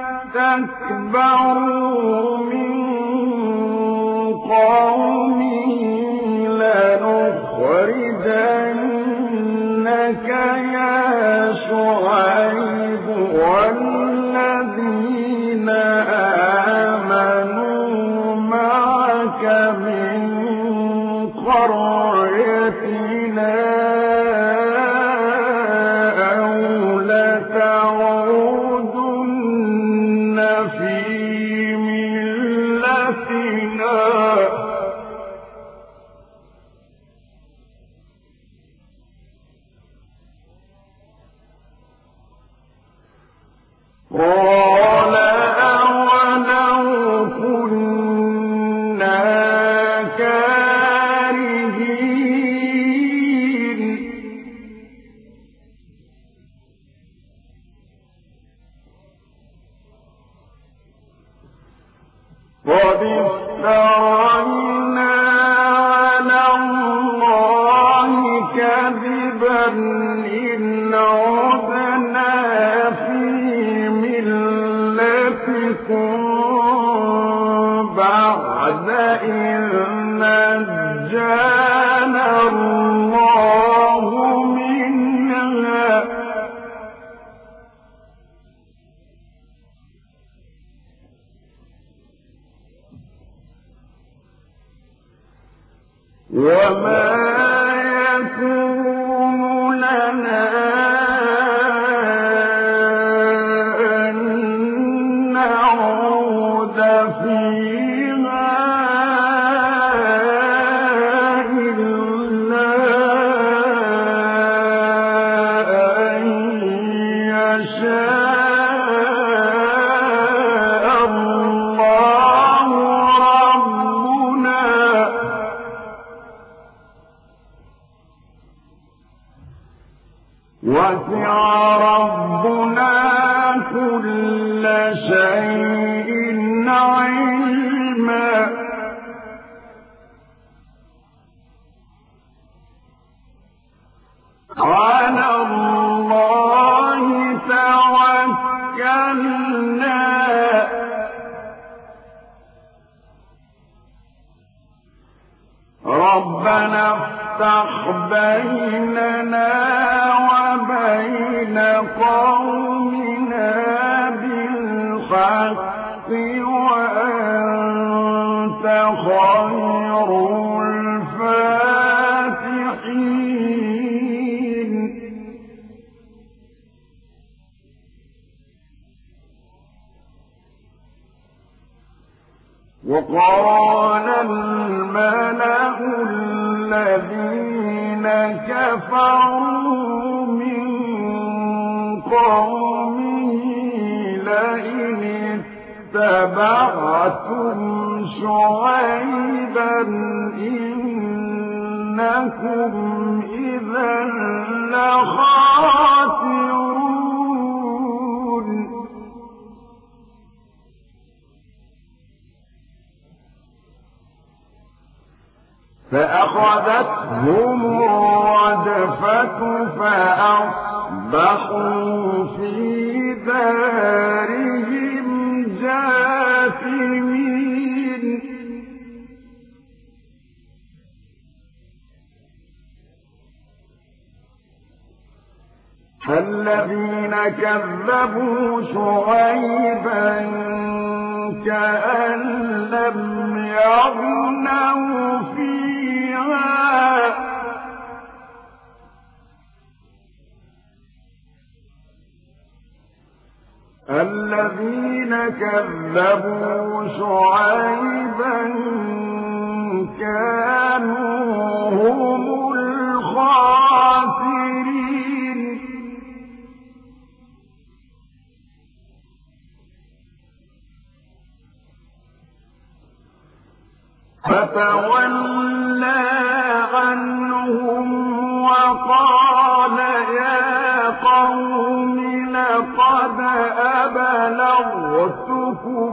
استكبروا من قومه لنخرجنك يا شعيب والذين آمنوا معك من قريتنا قال أولو كنا كارهين قد افترينا على الله كذبا إن عدنا في ملتكم بعد إذ نجانا الله منها وما يكون لنا أن نعود فيها إلا أن يشاء الله ربنا وسع ربنا كل شيء علما على الله توكلنا ربنا افتح بيننا وبين قومنا بالحق وأنت خير الفاتحين وقال الملأ الذين كفروا من قومه لئن اتبعتم شعيبا إنكم إذا لخاسرون فأخذتهم الرجفة فأصبحوا في دارهم جاثمين الذين كذبوا شعيبا كأن لم يغنوا فيها الذين كذبوا شعيبا كانوا هم الخاسرين فتولى عنهم وقال يا قوم لقد أبلغتكم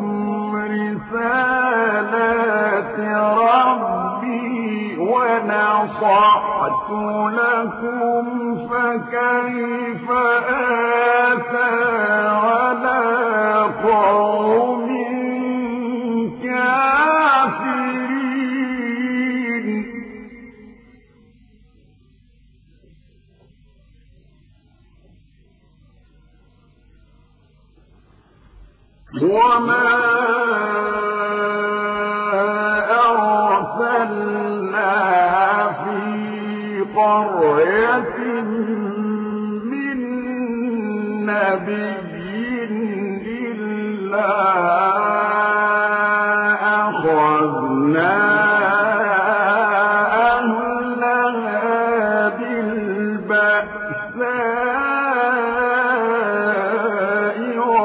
رسالات ربي ونصحت لكم فكيف آسى على قوم كافرين وما أرسلنا في قرية من نبي إلا أخذنا أهلها بالبأساء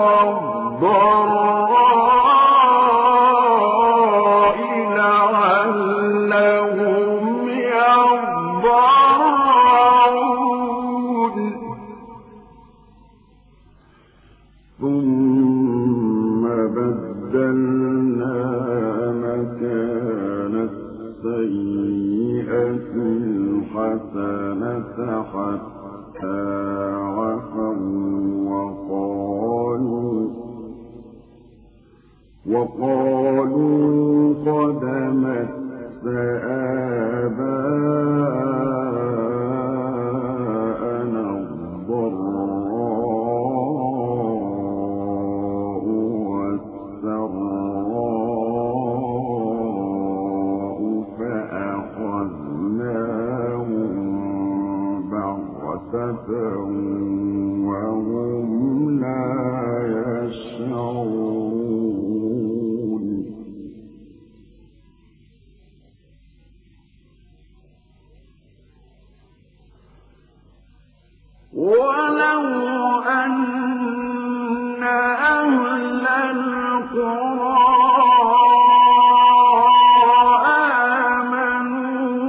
والضراء لعلهم يضرعون ثم بدلنا مكان السيئة الحسنة حتى عفوا وقالوا قد مس آباءنا الضراء والسراء فأخذناهم بغتة وهم لا يشعرون ولو أن أهل القرى آمنوا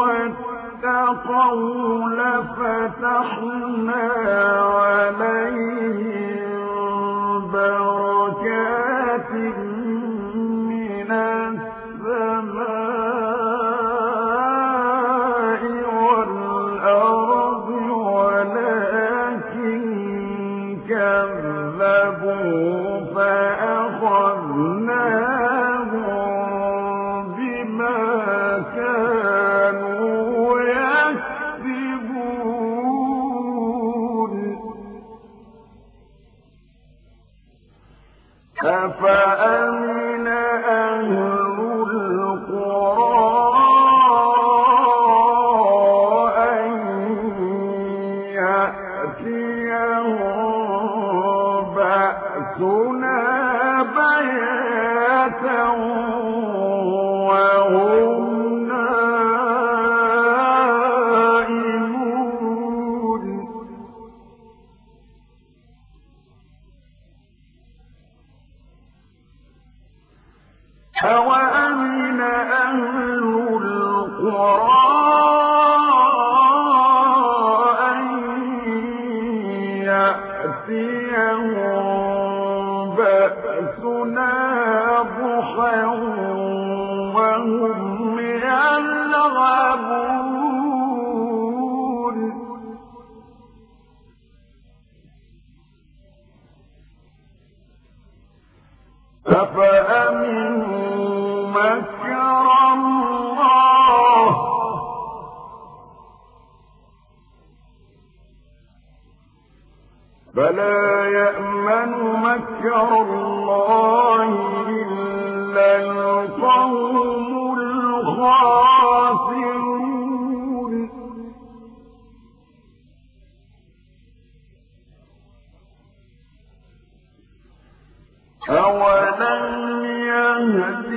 واتقوا لفتحنا عليهم بركات من السماء والأرض يأتيهم بأسنا بياتا وهم نائمون أوأمن أهل القرى أن يأتيهم بأسنا ضحى وهم يلعبون أفأمنوا مكر الله فلا يأمن مكر الله إلا القوم الخاسرون أولم يهد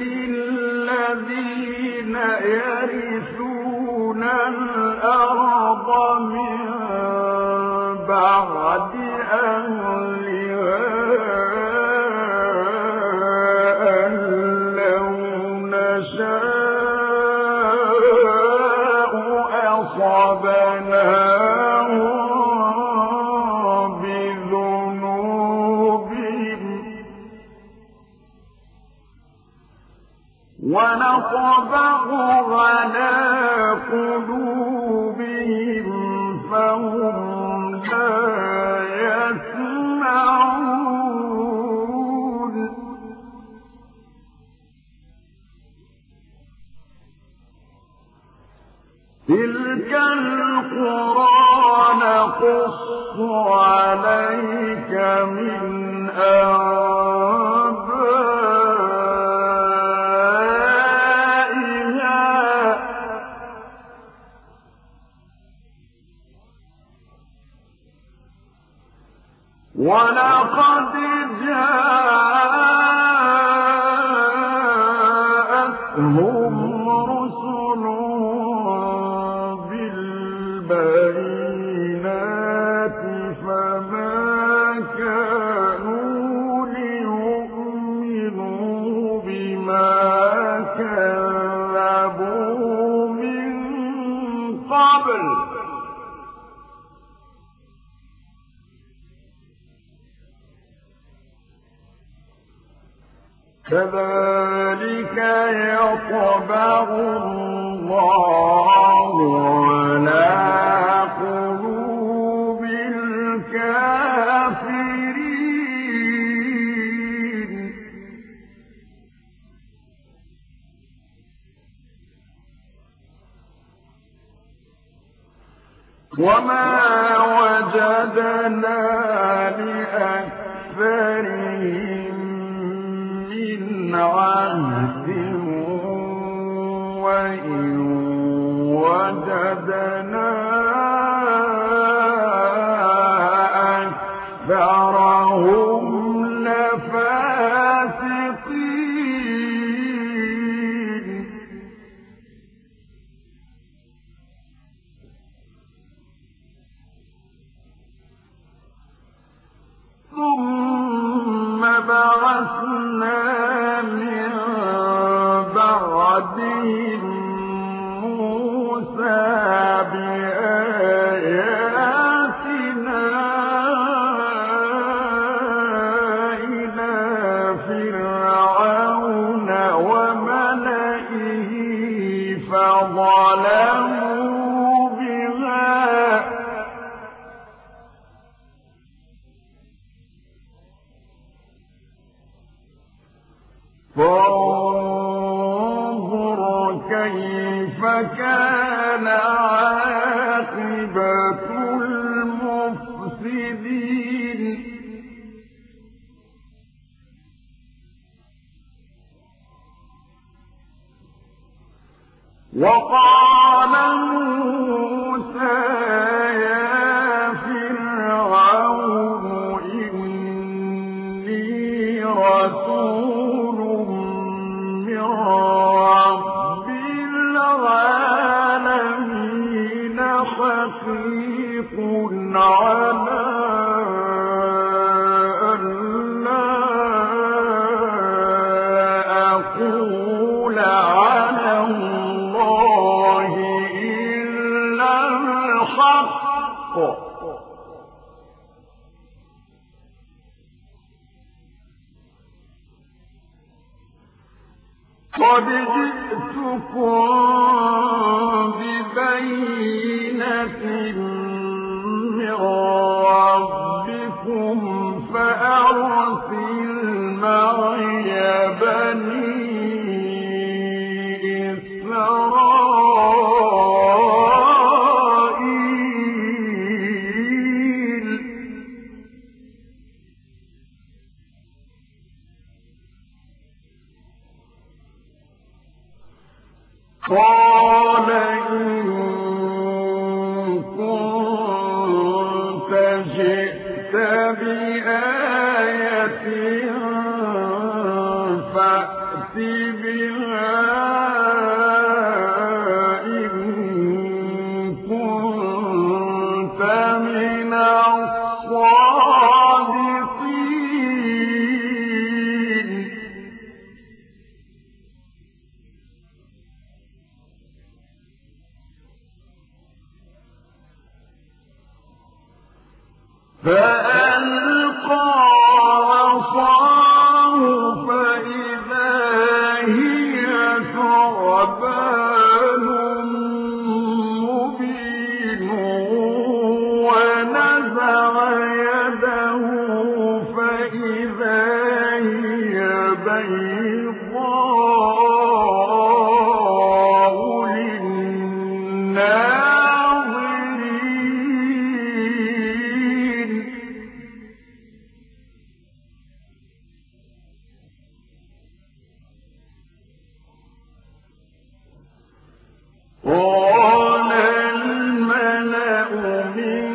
للذين يرثون الأرض من بعد أهلها أن لو نشاء أصبناهم بذنوبهم ونطبع على قلوبهم فهم لا يسمعون تلك القرى نقص عليك من أنبائها ولقد جاءتهم رسل بالبينات فما كانوا ليؤمنوا بما كذبوا من قبل كذلك يطبع الله على قلوب الكافرين وما وجدنا لأكثرهم من عهد وإن وجدنا أكثرهم لفاسقين ثم بعثنا من بعدهم موسى بآياتنا إلى فرعون وملئه فظلموا بها فانظر كيف كان عاقبة المفسدين وقال موسى يا فرعون على أن لا أقول على الله إلا الحق قد جئتكم ببينة من ربكم فأرسل معي بني إسرائيل قال إن كنت جئت بآية فأت بها إن كنت من الصادقين فألقى عصاه فإذا هي ثعبان مبين ونزع يده فإذا هي بيضاء للناظرين قال الملأ من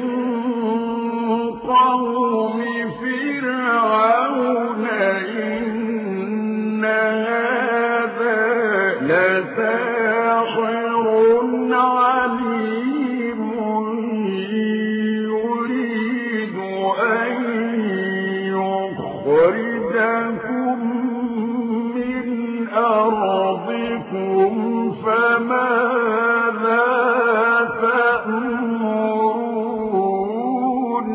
قوم فرعون إن هذا لساحر عليم يريد أن يخرجكم من أرضكم فماذا تأمرون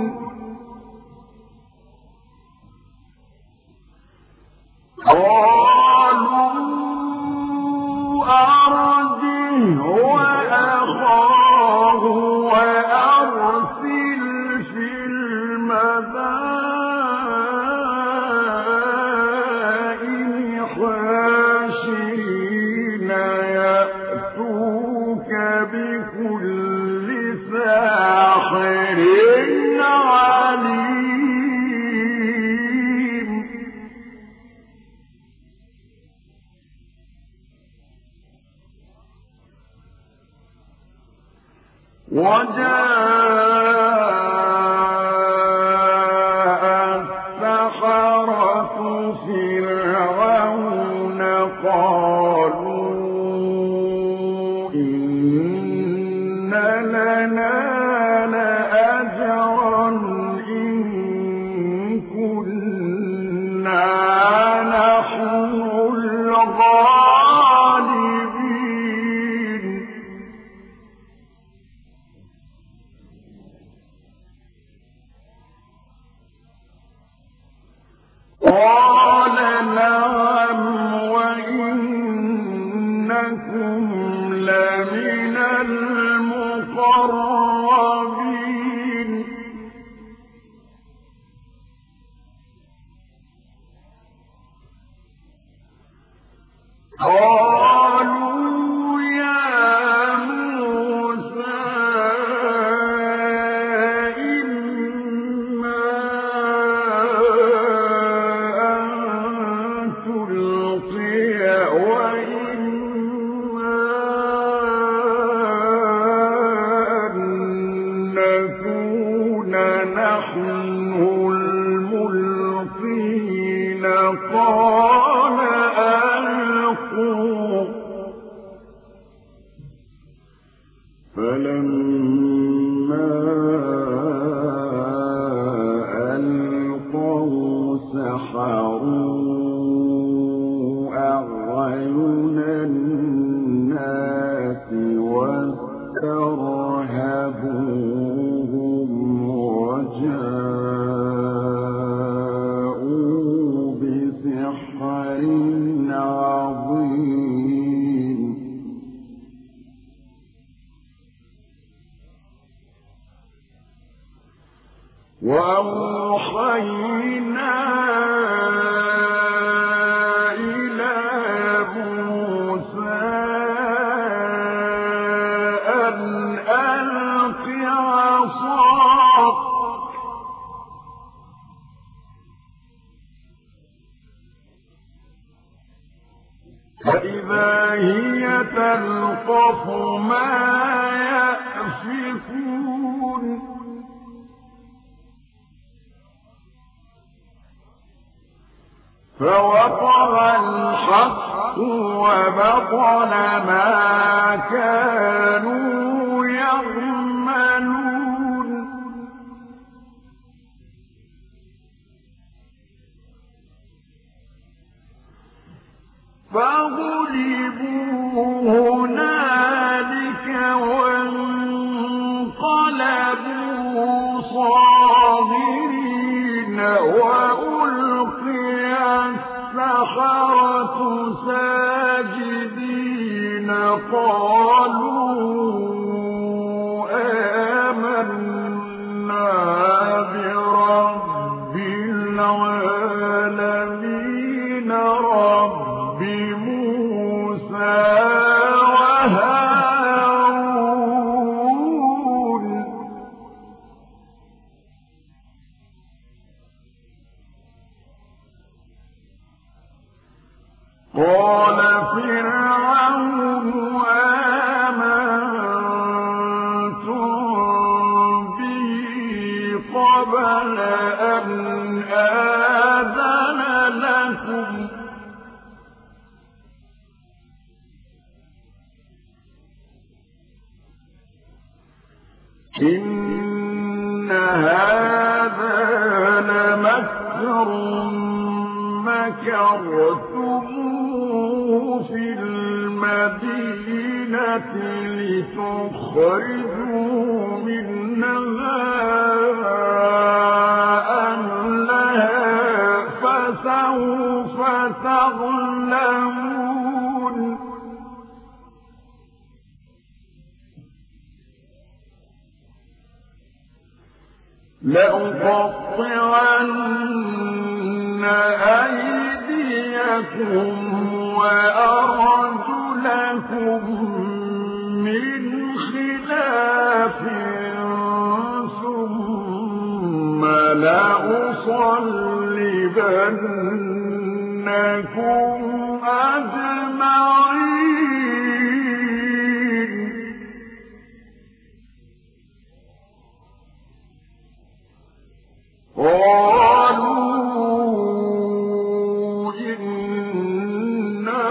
قالوا أرجه وأخاه وأرسل في المدائن حاشرين يأتوك بكل ساحر عليم وجاء السحرة فرعون قالوا إن لنا لأجرا إن كنا نحن الغالبين قال نعم وإنكم لمن المقربين قالوا يا موسى إما أن وأوحينا إلى موسى أن ألق عصاك فإذا هي تلقف ما يأفكون فوقع الحق وبطل ما كانوا يعملون فغلبوا هنالك وانقلبوا صاغرين وألقي السحرة ساجدين قالوا آمنا برب العالمين رب موسى وهارون قال فرعون آمنتم به قبل أن آذن لكم إن هذا لمكر مكرتموه في المدينة لتخرجوا منها أهلها فسوف تعلمون لأقطعن أيديكم وأرجلكم من خلاف ثم لأصلبنكم أجمعين قالوا إنا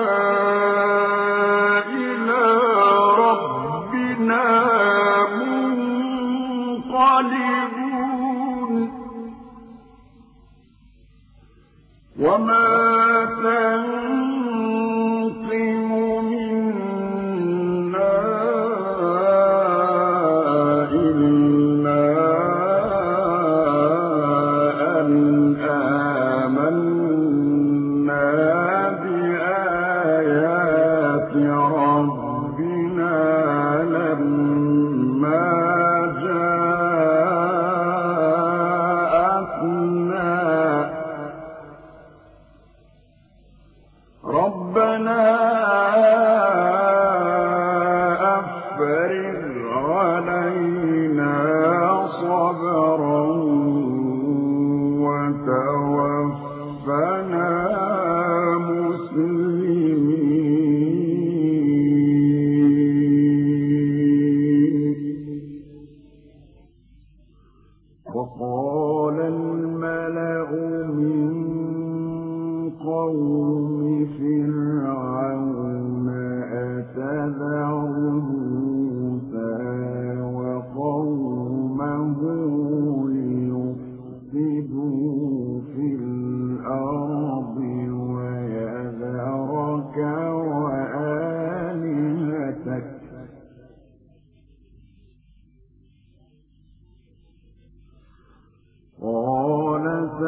إلى ربنا منقلبون وما تنقم منا إلا أن آمنا بآيات ربنا لما جاءتنا ربنا أفرغ علينا صبرا وتوفنا مسلمين وقال الملأ من قوم فرعون أتذر موسى وقومه ليفسدوا في الأرض ويذرك وآلهتك قال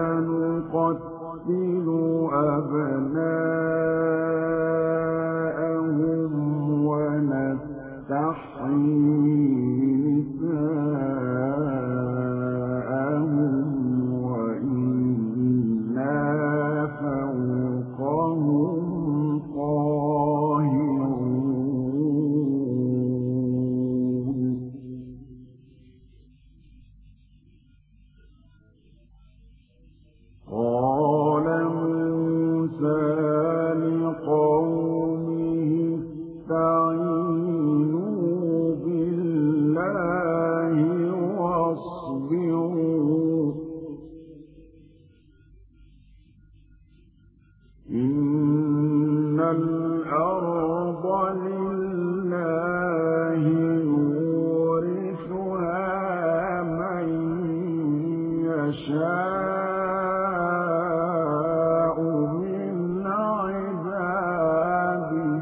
سنقتل أبناءهم ونستحيي نساءهم يشاء من عباده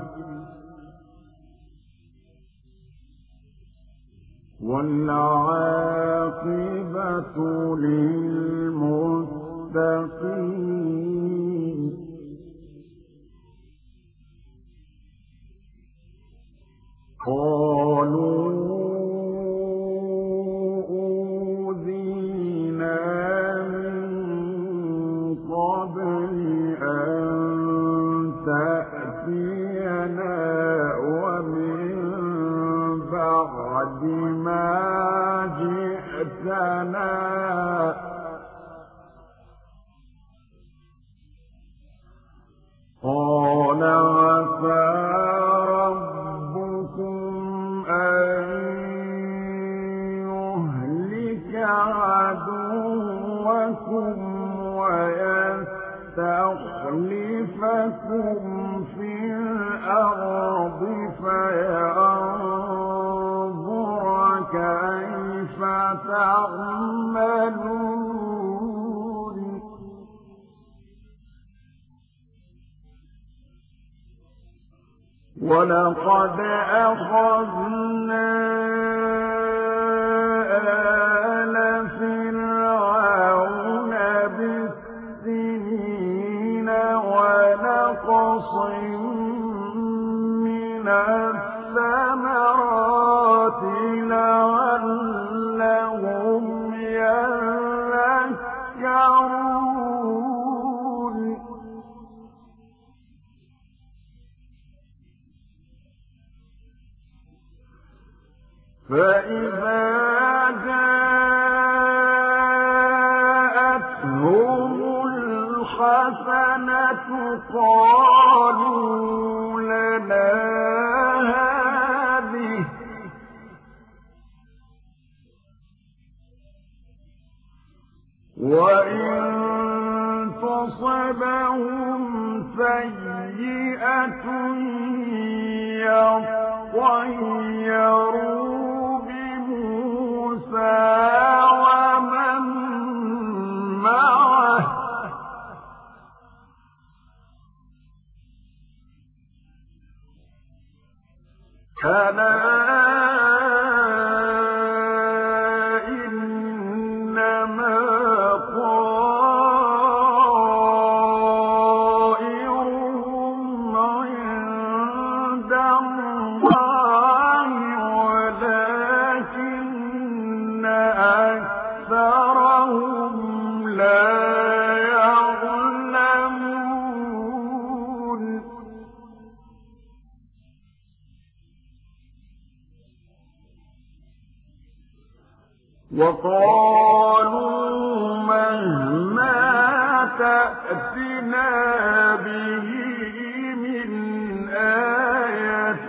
والعاقبة للمتقين قالوا أوذينا من قبل أن تأتينا ومن بعد ما جئتنا قال عسى عدوكم ويستخلفكم في الأرض فينظر كيف تعملون ولقد أخذنا آل فرعون بالسنين ونقص من الثمرات لعلهم يذكرون فإذا جاءتهم الحسنة قالوا لنا هذه وإن تصبهم سيئة يطيروا بموسى ومن معه ألا إنما طائرهم عند الله ولكن أكثرهم لا يعلمون وقالوا مهما تأتنا به من آية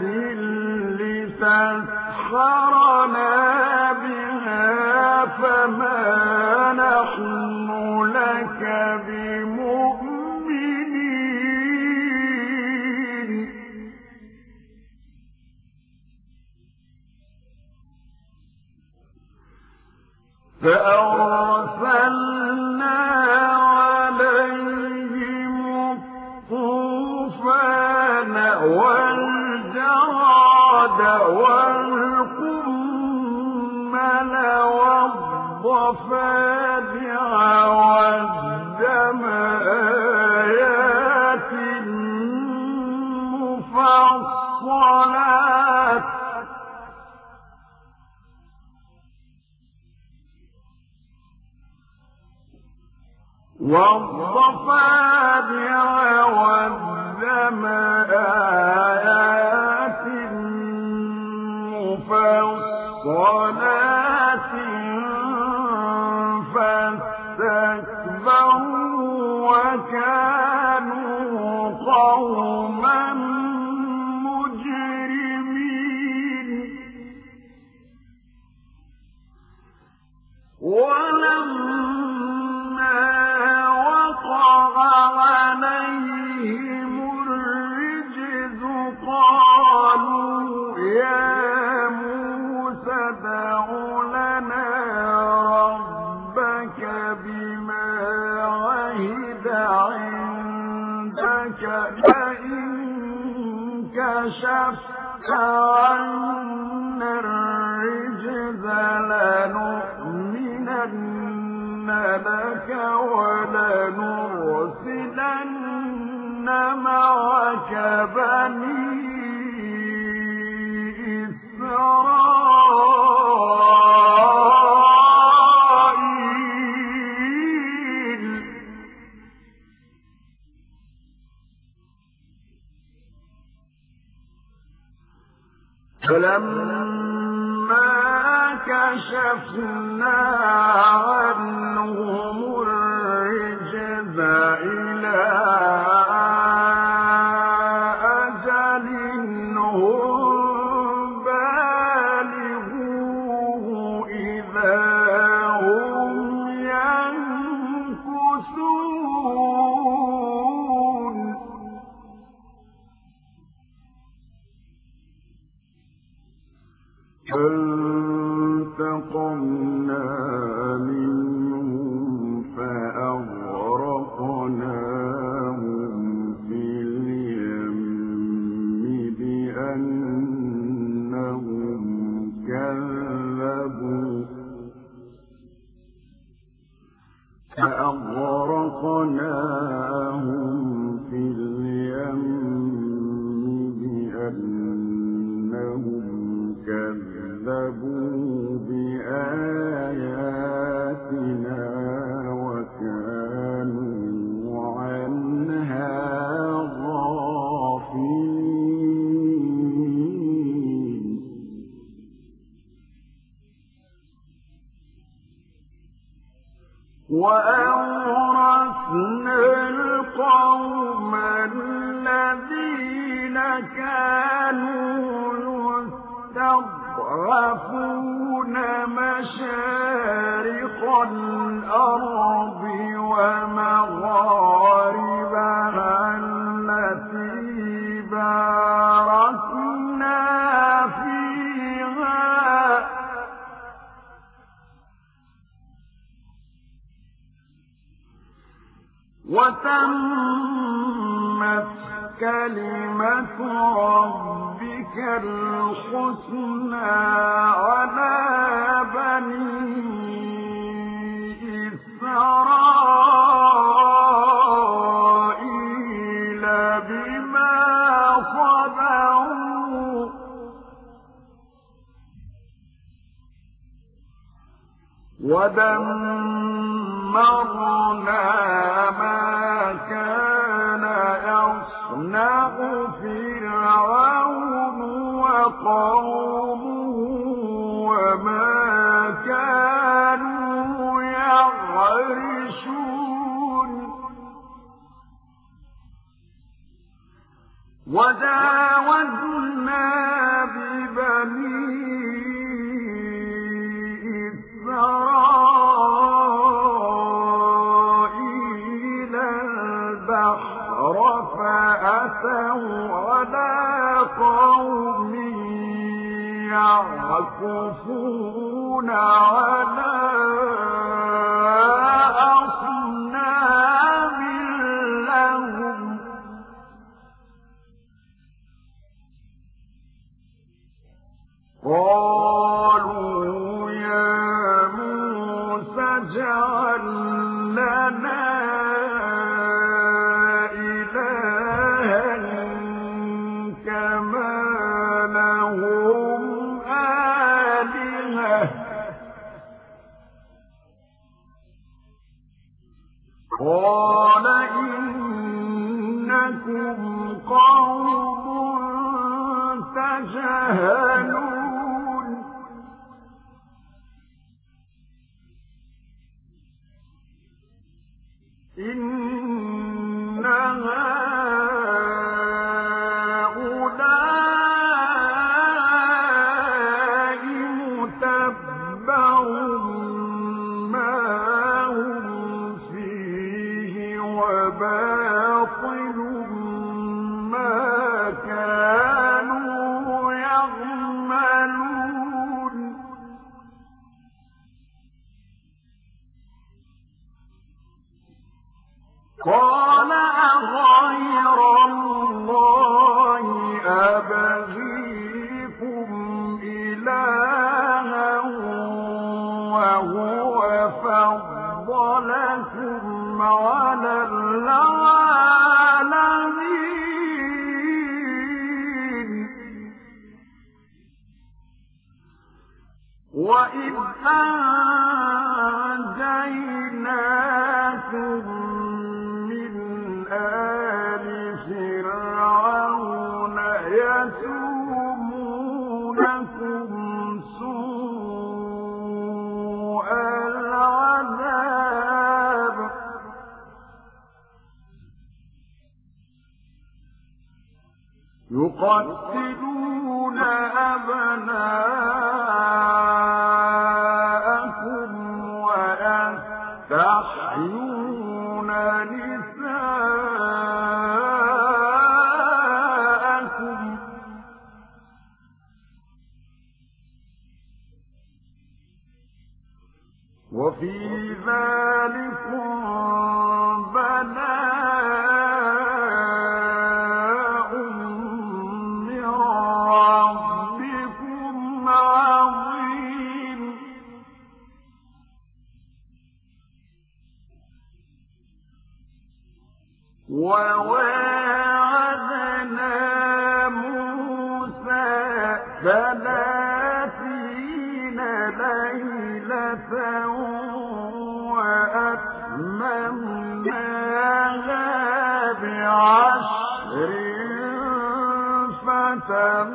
لتسحرنا بها فما نحن لك بمؤمنين فأرسلنا عليهم الطوفان والجراد والقمل والضفادع والدم آيات مفصلات والضفادع والدم آيات مفصلات فاستكبروا وكانوا قوما مجرمين ولما وقع عليهم الرجز قالوا يا موسى ادع لنا ربك لئن كشفت عنا الرجز لنؤمنن لك ولنرسلن معك بني إسرائيل فلما كشفنا عنهم الرجز إلى أجل هم بالغوه إذا هم ينكثون فانتقمنا منهم فأغرقناهم في اليم بأنهم كذبوا بآياتنا وكانوا عنها غافلين وأورثنا القوم الذين كانوا يستضعفون مشارق الأرض ومغاربها التي باركنا فيها وتمت كلمة ربك الحسنى على بني إسرائيل بما صبروا ودمرنا ما كان يصنع فرعون وقومه وما كانوا يعرشون وجاوزنا ببني إسرائيل البحر فأتوا على قوم يعكفون على أصنام لهم قالوا يا موسى اجعل لنا إلها كما لهم آلهة قال إنكم قوم تجهلون إن هؤلاء متبر ما هم فيه وباطل ما كانوا يعملون قال أغير تقتلون أبناءكم ويستحيون نساءكم وفي ذلكم بلاء من ربكم عظيم وواعدنا موسى 30 ليلة وأتممناها ب10 فتم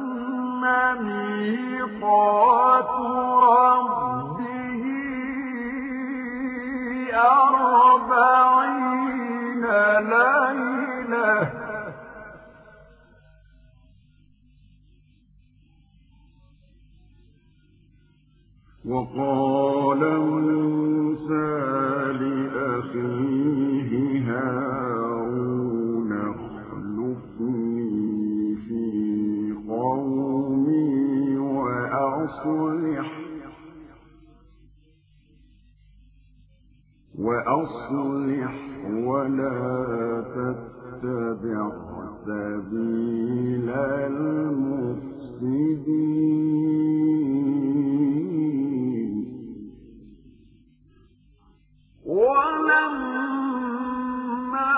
ميقات ربه 40 ليلة وقال موسى لأخيه هارون اخلفني في قومي وأصلح ولا تتبع سبيل المفسدين ولما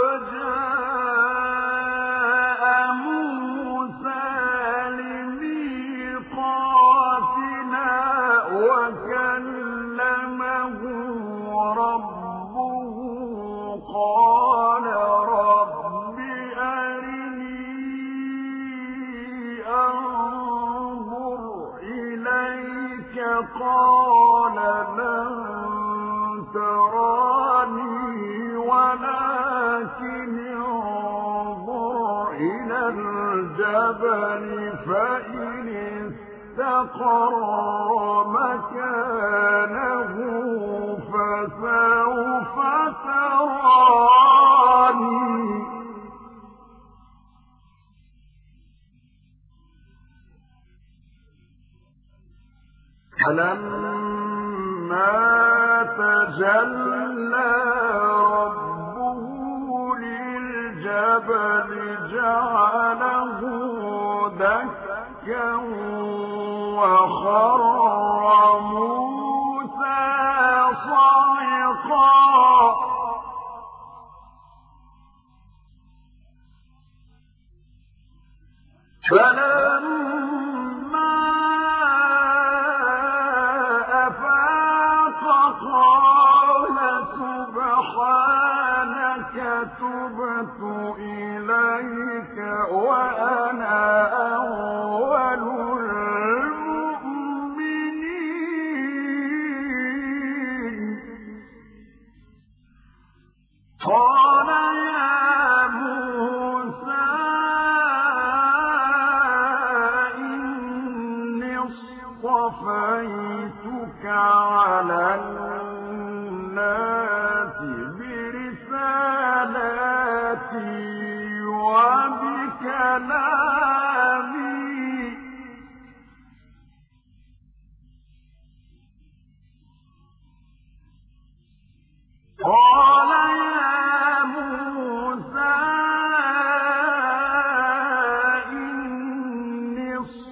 جاء موسى لميقاتنا وكلمه ربه قال رب أرني أنظر إليك قال لن تراني ولكن انظر إلى الجبل فإن استقر مكانه فسوف تراني فلما تجلى ربه للجبل جعله دكا وخر موسى صعقا فلما أفاق قال سبحانك تبت إليك وأنا أول المؤمنين قال يا موسى إني اصطفيتك على الناس برسالاتي وبكلامي قال يا موسى إني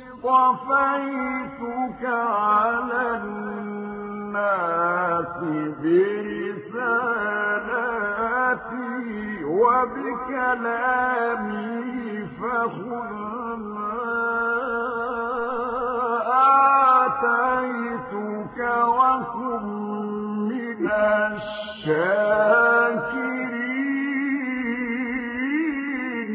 اصطفيتك على الناس برسالاتي وبكلامي فخذ ما آتيتك وكن من الشاكرين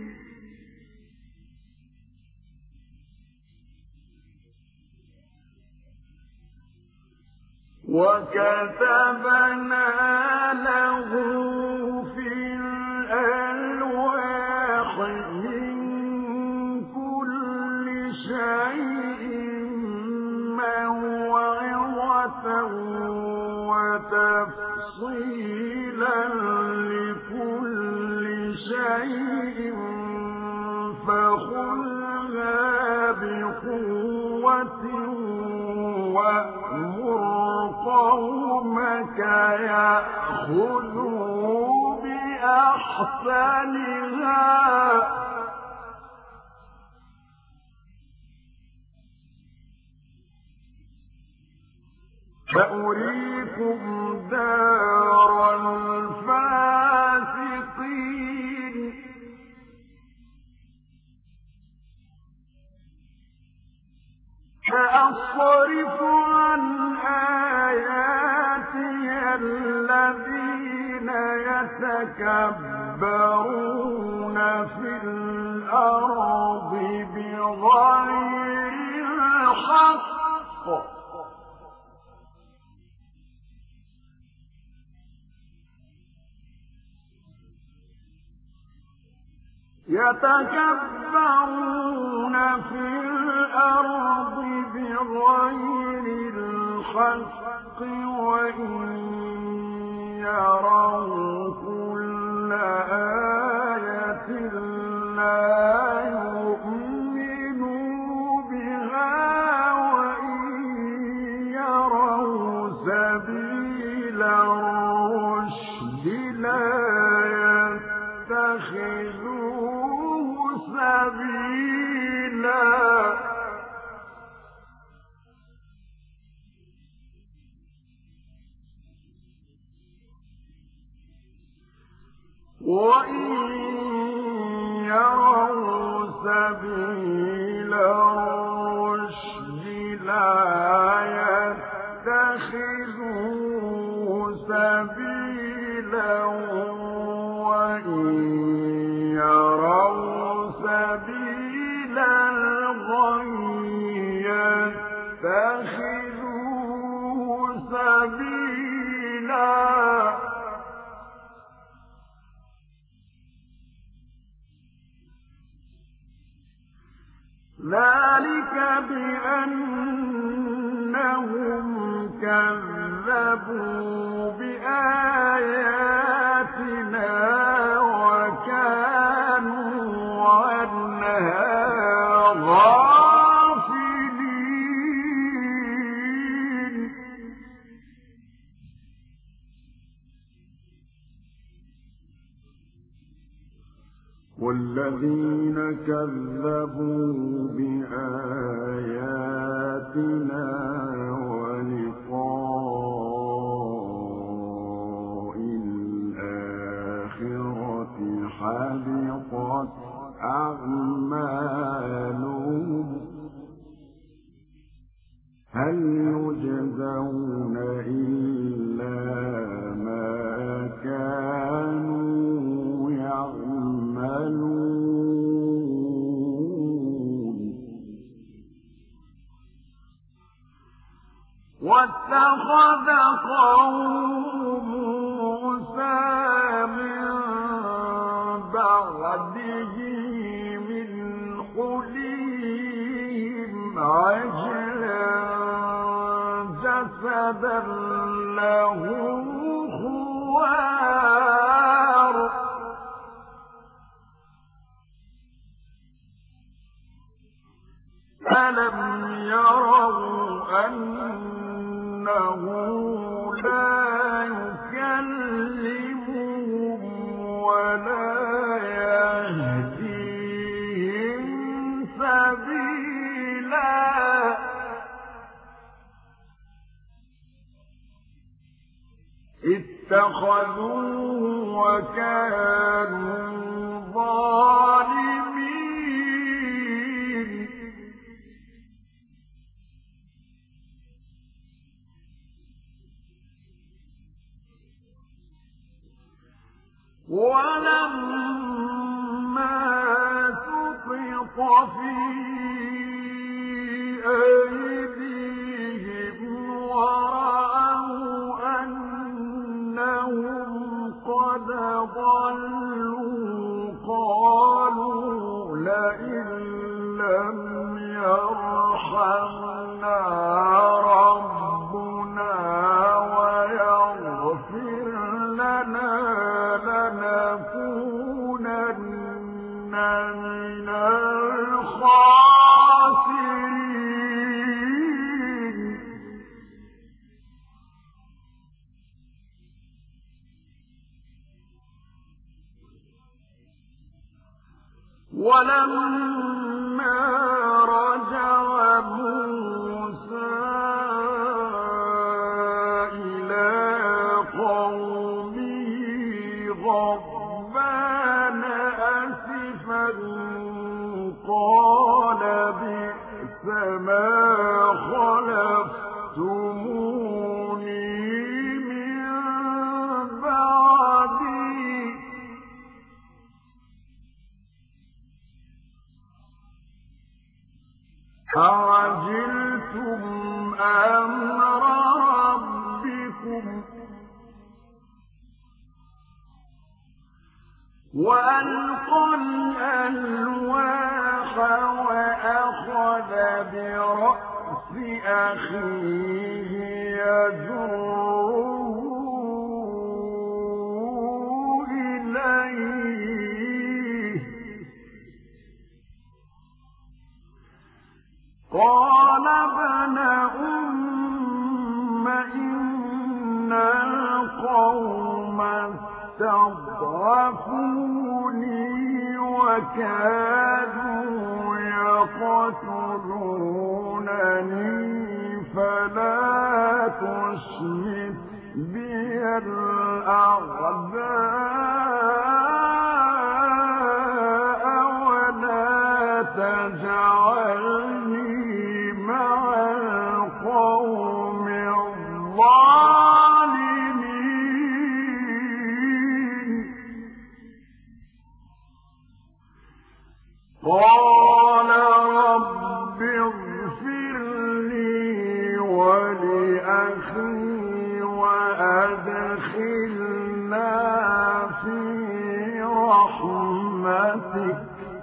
وكتبنا له في الألواح من وتفصيلا لكل شيء فخذها بقوة وأمر قومك يأخذوا بأحسنها سأريكم دار الفاسقين سأصرف عن آياتي الذين يتكبرون في الأرض بغير الحق يتكبرون في الأرض بغير الحق وإن يروا كل آية لا يؤمنوا بها وإن يروا سبيل الرشد لا يتخذوه سبيلا وإن يروا سبيل الرشد لا يتخذوه سبيلا وإن يروا سبيل الغي يتخذوه سبيلا ذلك بأنهم كذبوا بآياتنا وكانوا عنها غافلين والذين كذبوا بآياتنا ولقاء الآخرة حبطت أعمالهم هل يجزون إلا ما كانوا يعملون واتخذ قوم موسى من بعده من حليهم عجلا جسدا له خوار ألم يروا أنه لا يكلمهم ولا يهديهم سبيلا اتخذوه وكانوا ظالمين ولما سقط في أيديهم ورأوا أنهم قد ضلوا قالوا لئن لم يرحمنا ربنا ولما رجع موسى إلى قومه غضبان أسفا قال بئس ما خلفتموني من بعدي أعجلتم أمر ربكم وألقى الألواح وأخذ برأس أخيه يجره إليه قال ابن أم إن القوم استضعفوني وكادوا يقتلونني فلا تشمت بي الأعداء ولا تجعلني مع القوم الظالمين قال رب اغفر لي ولأخي وأدخلنا في رحمتك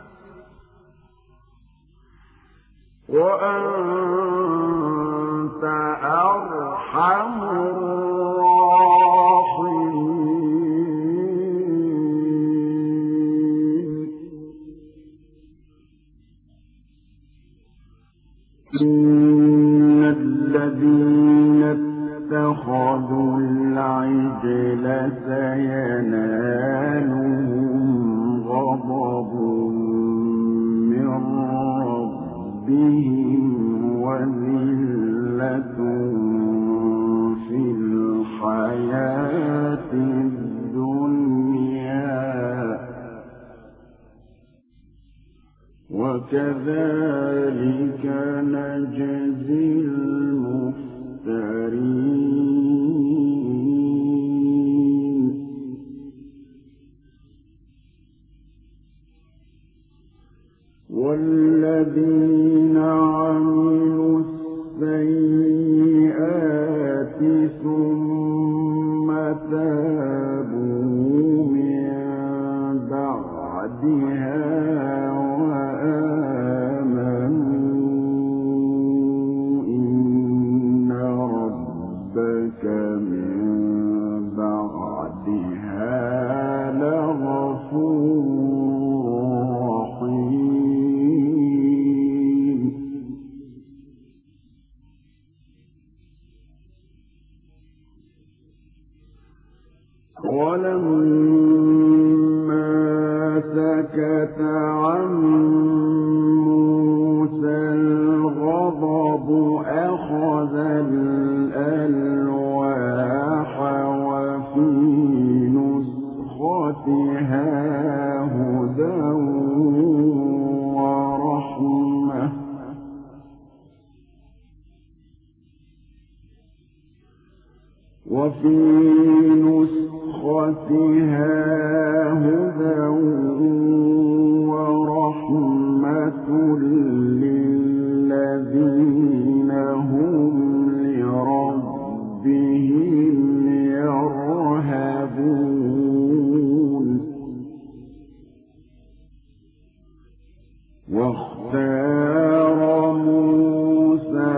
وأنت أرحم الراحمين إن الذين اتخذوا العجل سينالهم غضب من ربهم وذلة في الحياة الدنيا وكذلك نجزي المفترين والذين عملوا السيئات ثم تابوا من بعدها وآمنوا إن ربك من بعدها لغفور رحيم ولما سكت عن موسى الغضب أخذ الألواح وفي نسختها هدى ورحمة للذين هم لربهم يرهبون واختار موسى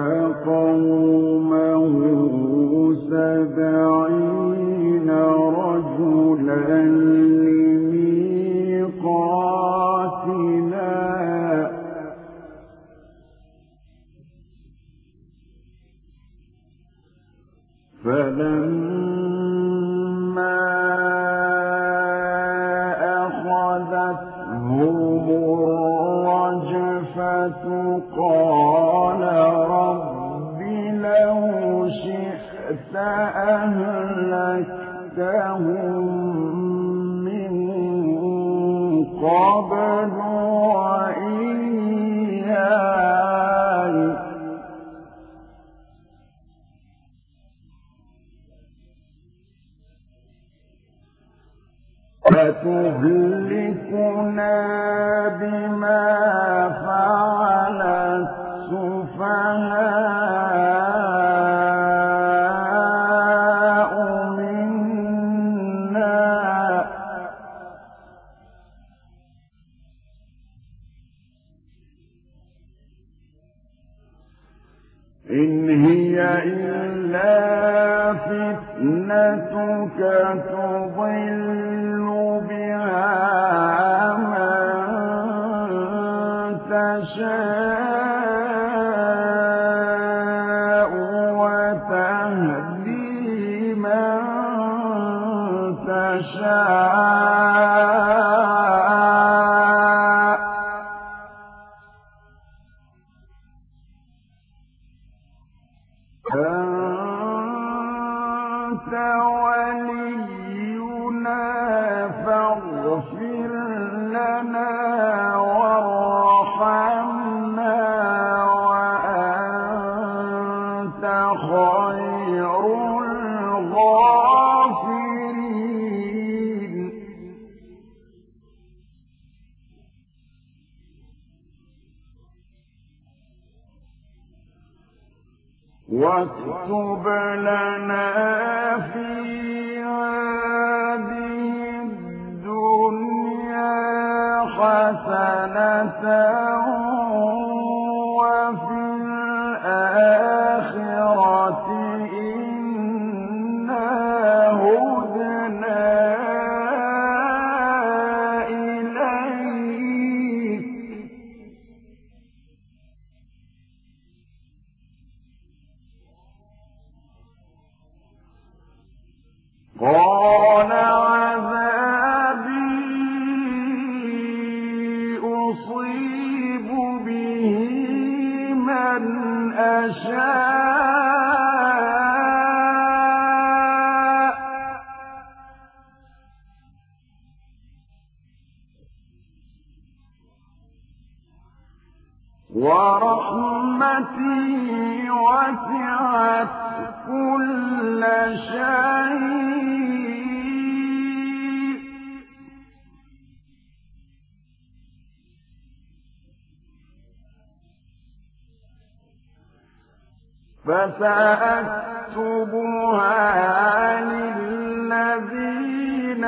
قومه 70 رجلا لميقاتنا فلما أخذتهم الرجفة قال رب لو شئت أهلكتهم من قبل وإياي فتهلكنا بما فعل السفهاء منا إن هي إلا فتنتك تضل بها من تشاء وتهدي من تشاء أنت ولينا فاغفر لنا وارحمنا وأنت خير الغافرين واكتب لنا في هذه الدنيا حسنة وفي الآخرة إنا هدنا إليك قال عذابي أصيب به من أشاء ورحمتي وسعت كل شيء فسأكتبها للذين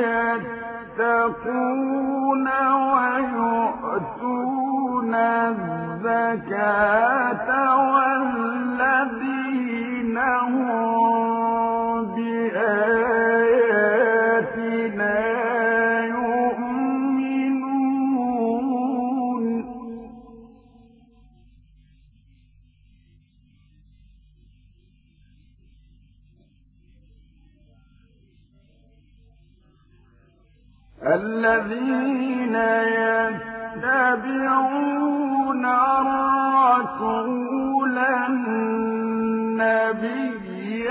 يتقون ويؤتون الزكاة والذين هم بآياتنا يؤمنون الذين يتبعون الرسول النبي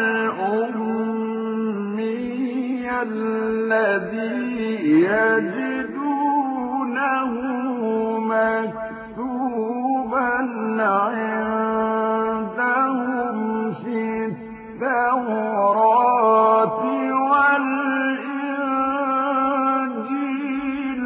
الأمي الذي يجدونه مكتوبا عندهم في التوراة والإنجيل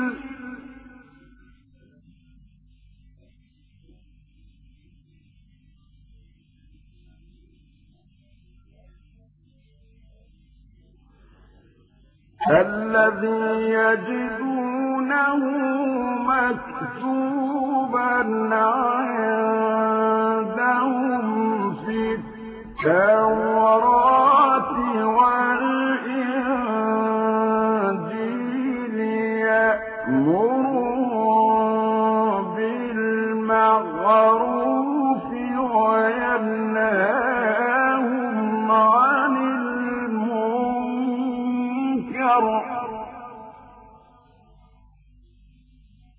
الذي يجدونه مكتوبا عندهم في التوراة والإنجيل يأمرهم بالمعروف وينهاهم عن المنكر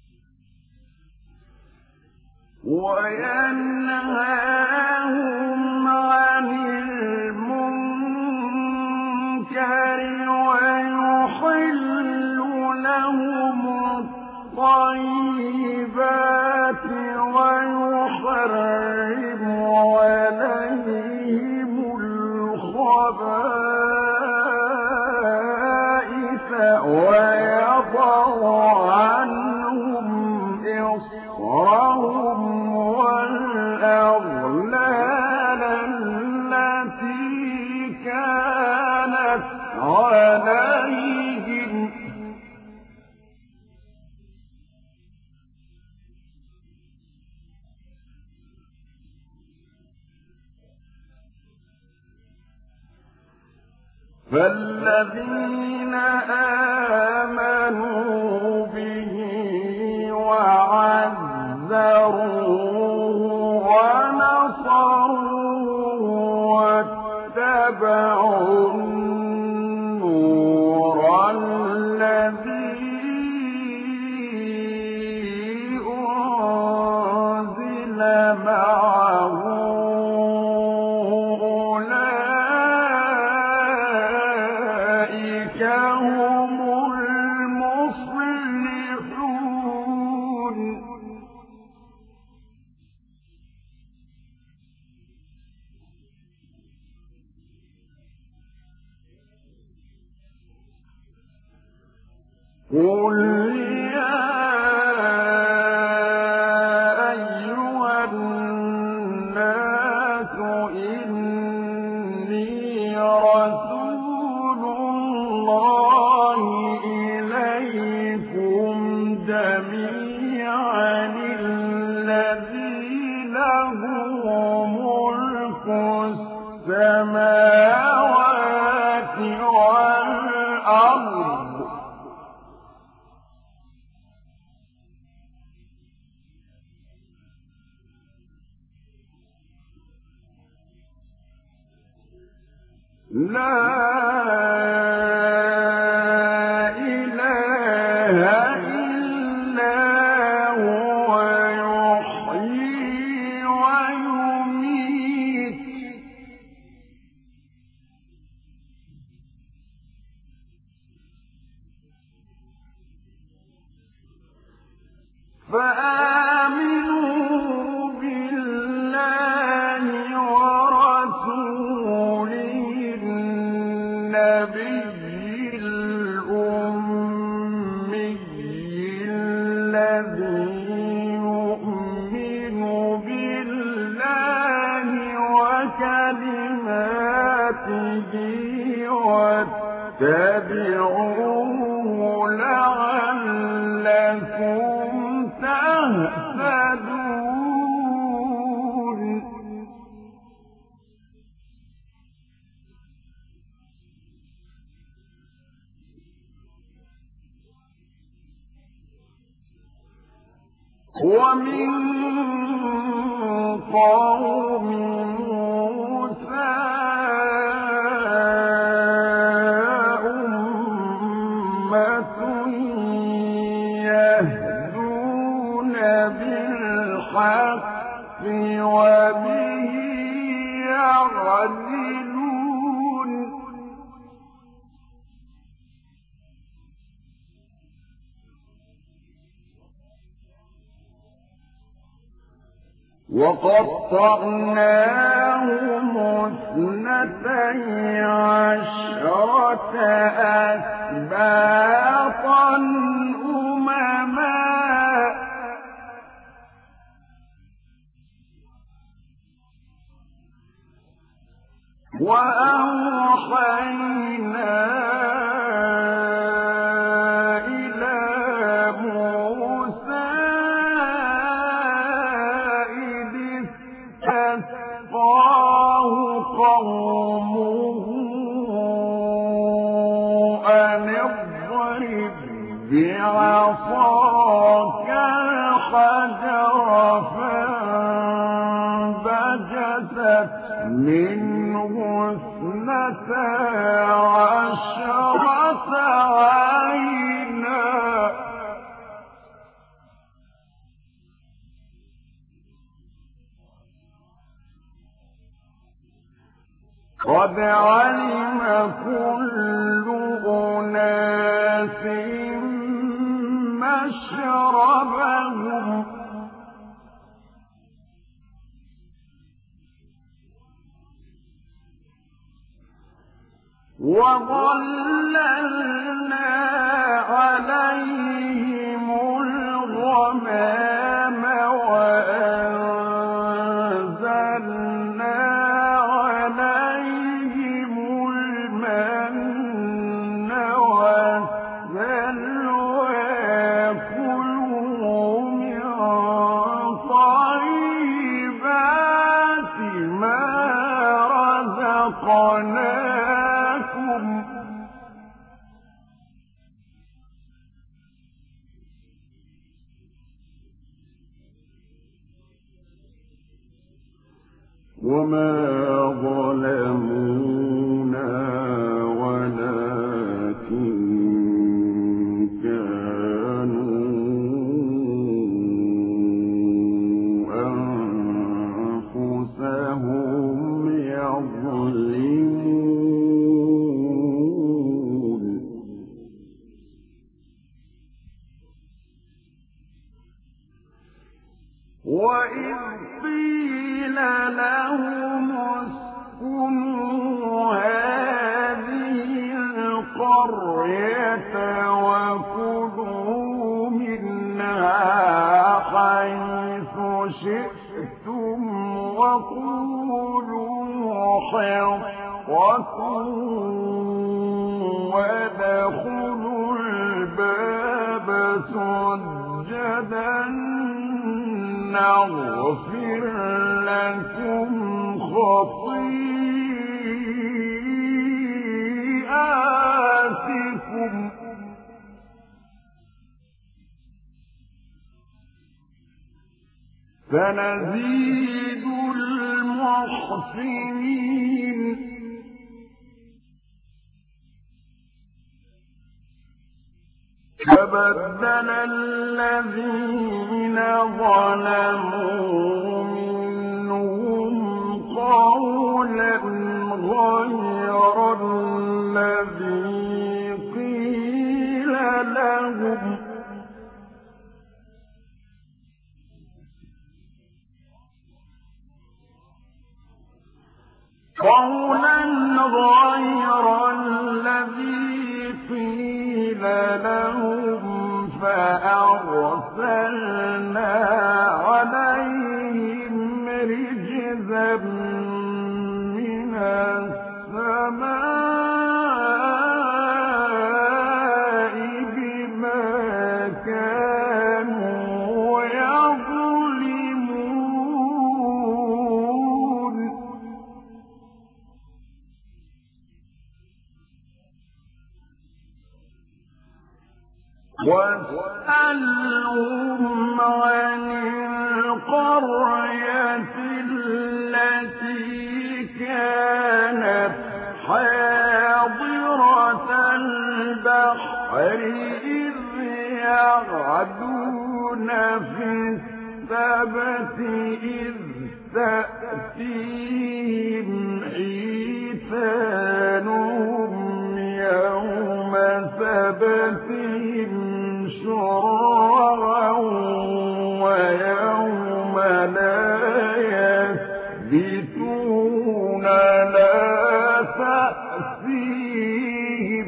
فالذين آمنوا به وعزروه ونصروه واتبعوا النور الذي أنزل معه أولئك هم المفلحون. قل يا أيها الناس إني رسول الله إليكم جميعا الذي له ملك السماوات والأرض لا إله إلا هو يحيي ويميت فآمنوا بالله ورسوله النبي الأمي الذي يؤمن بالله وكلماته واتبعوه لعلكم تهتدون. ومن قوم موسى أمة يهدون بالحق وبه يعدلون. وقطعناهم اثنتي عشرة أسباطا أمما وأوحينا إلى موسى إذ استسقاه قومه أن اضرب بعصاك الحجر فانبجست منه اثنتا عشرة عينا قد علم كل أناس مشربهم وظللنا عليهم الغمام وأنزلنا عليهم المن والسلوى كلوا من طيبات ما رزقناكم لهم وما ظلمونا ولكن كانوا أنفسهم يظلمون وإذ قيل لهم اسكنوا هذه القرية وكلوا منها حيث شئتم وقولوا حطة وادخلوا الباب سجدا نغفر لكم خطيئاتكم سنزيد المحسنين فبدل الذين ظلموا منهم قولا غير الذي قيل لهم فأرسلنا عليهم رجزا من السماء بما كانوا يظلمون واسألهم عن القرية التي كانت حاضرة البحر إذ يعدون في السبت إذ تأتيهم حيتانهم يوم سبتهم شرعا ويوم لا يثبتون لا تأتيهم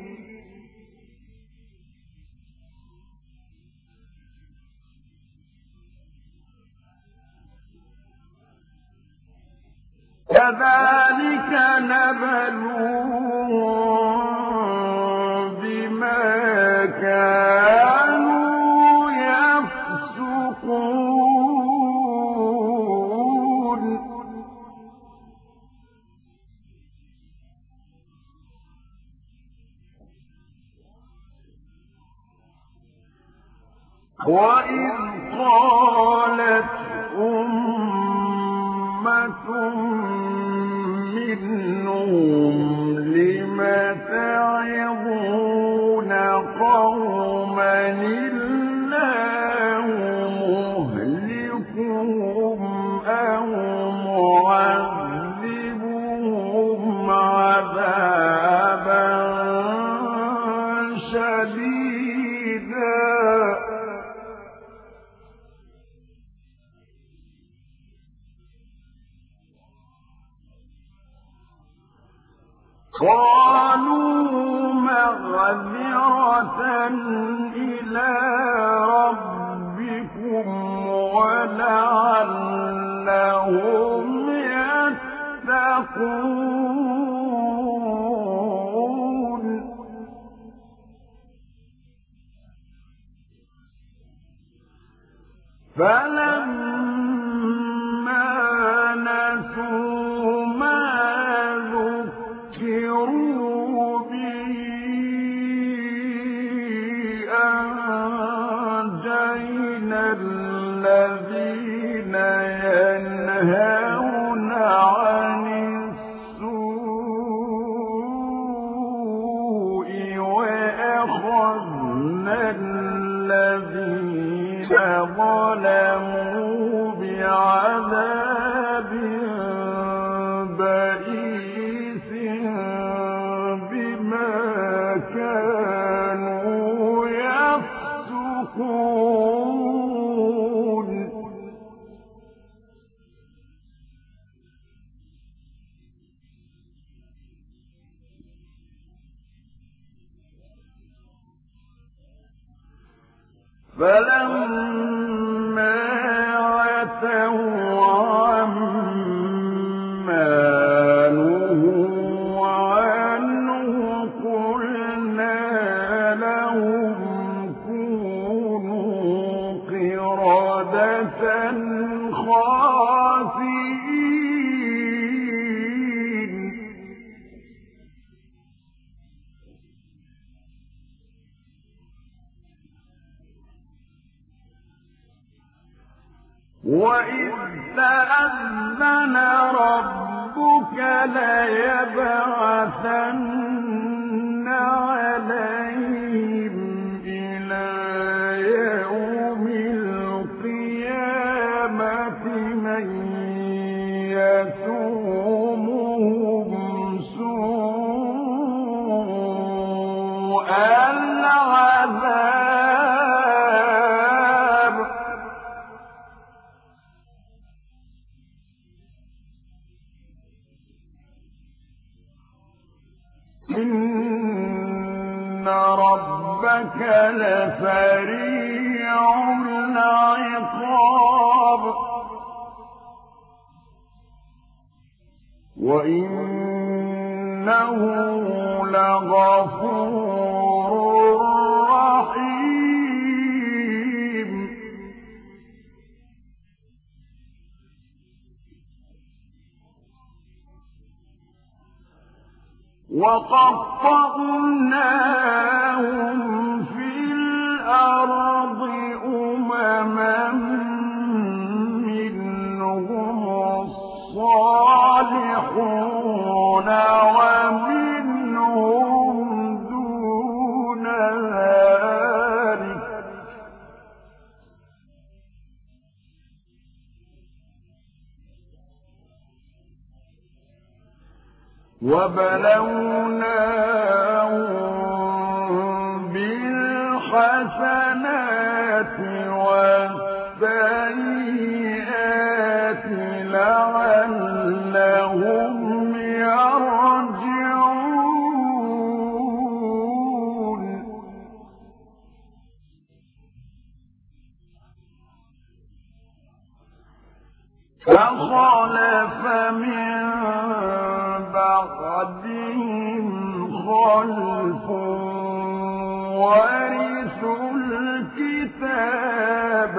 كذلك نبلوهم بما كانوا يفسقون وإذ قالت أمة منهم لم تعظون قوما الله مهلكهم أو معذبهم عذابا شديدا قالوا معذرة إلى ربكم ولعلهم يتقون فلما نسوا ما ذكروا فلما عتوا عما نهوا عنه قلنا لهم كونوا قردة خاسئين. وَإِذْ تَأَذَّنَ رَبُّكَ لَيَبْعَثَنَّ عَلَيْهِمْ إِلَى يَوْمِ الْقِيَامَةِ مَن يَسُومُهُمْ سُوءَ الْعَذَابِ إِنَّ رَبَّكَ لَسَرِيعُ الْعِقَابِ وَإِنَّهُ لَغَفُورٌ رَّحِيمٌ. وَقَطَّعْنَاهُمْ فِي الْأَرْضِ أُمَمًا مِّنْهُمُ الصَّالِحُونَ وَمِنْهُمْ دُونَ ذَلِكَ ۖ وَبَلَوْنَاهُم بِالْحَسَنَاتِ وَالسَّيِّئَاتِ لَعَلَّهُمْ يَرْجِعُونَ. فَخَلَفَ مِن بَعْدِهِمْ خَلْفٌ وَرِثُوا الْكِتَابَ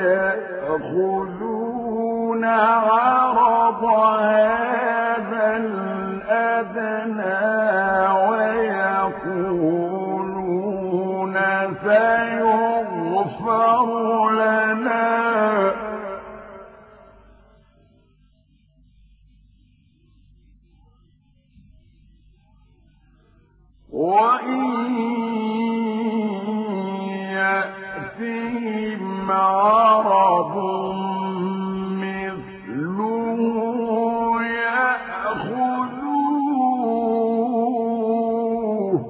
يَأْخُذُونَ عَرَضَ هَٰذَا الْأَدْنَىٰ وَيَقُولُونَ سَيُغْفَرُ لَنَا وَإِن يَأْتِهِمْ عَرَضٌ مِّثْلُهُ يَأْخُذُوهُ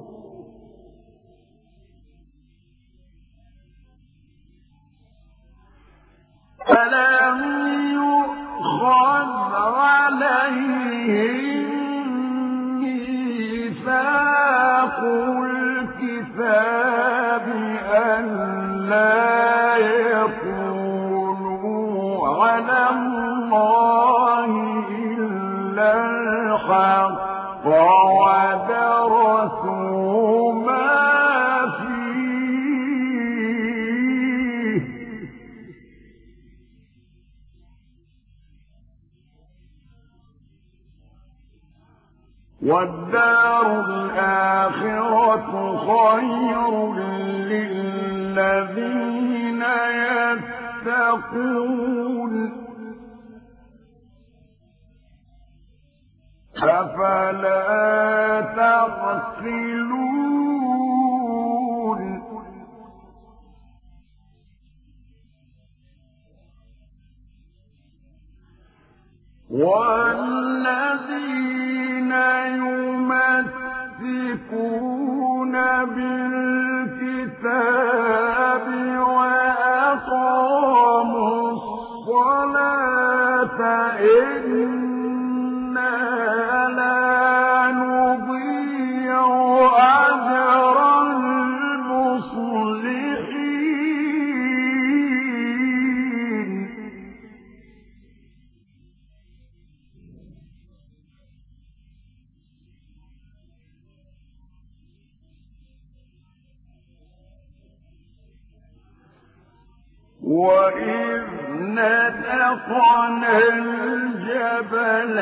أَلَمْ يُؤْخَذْ عَلَيْهِم مِّيثَاقُ الْكِتَابِ أَن لَّا يَقُولُوا عَلَى اللَّهِ إِلَّا الْحَقَّ وَدَرَسُوا مَا فِيهِ وَالدَّارُ الْآخِرَةُ خَيْرٌ لِّلَّذِينَ يَتَّقُونَ أَفَلَا تَعْقِلُونَ وَالَّذِينَ يُمَسِّكُونَ بِالْكِتَابِ وَأَقَامُوا الصَّلَاةَ إِنَّا لَا نُضِيعُ وإذ نتقنا الجبل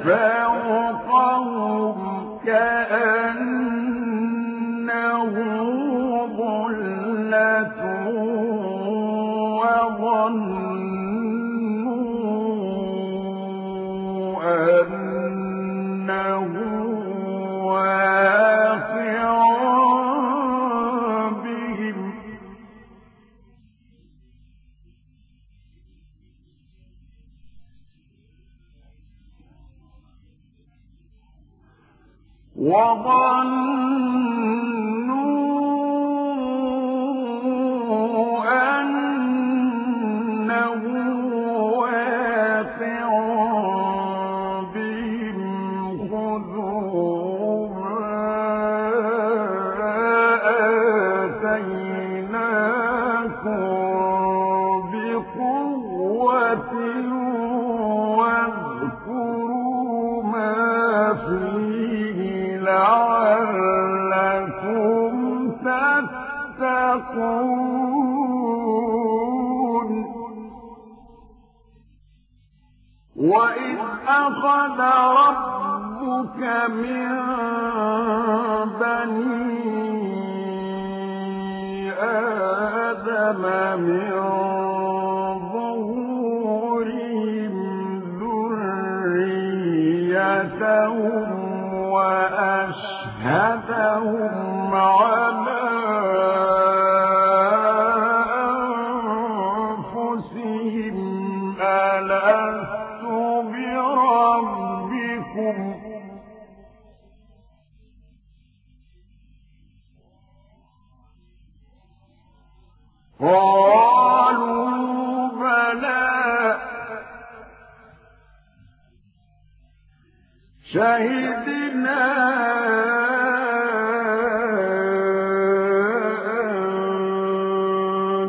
فوقهم كأنه ظلة وظنوا أنه واقع بهم خذوا واذكروا ما فيه لعلكم تتقون وإذ أخذ ربك من بني آدم من ظهورهم ذريتهم وأشهدهم على أنفسهم ألست بربكم قالوا بلى شهدنا أن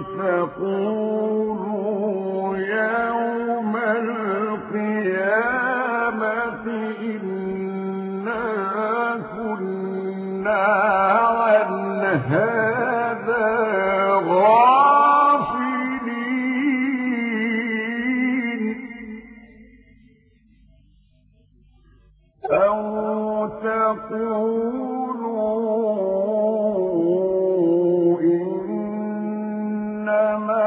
تقولوا يوم القيامة إنا كنا عن هذا أو تقولوا إنما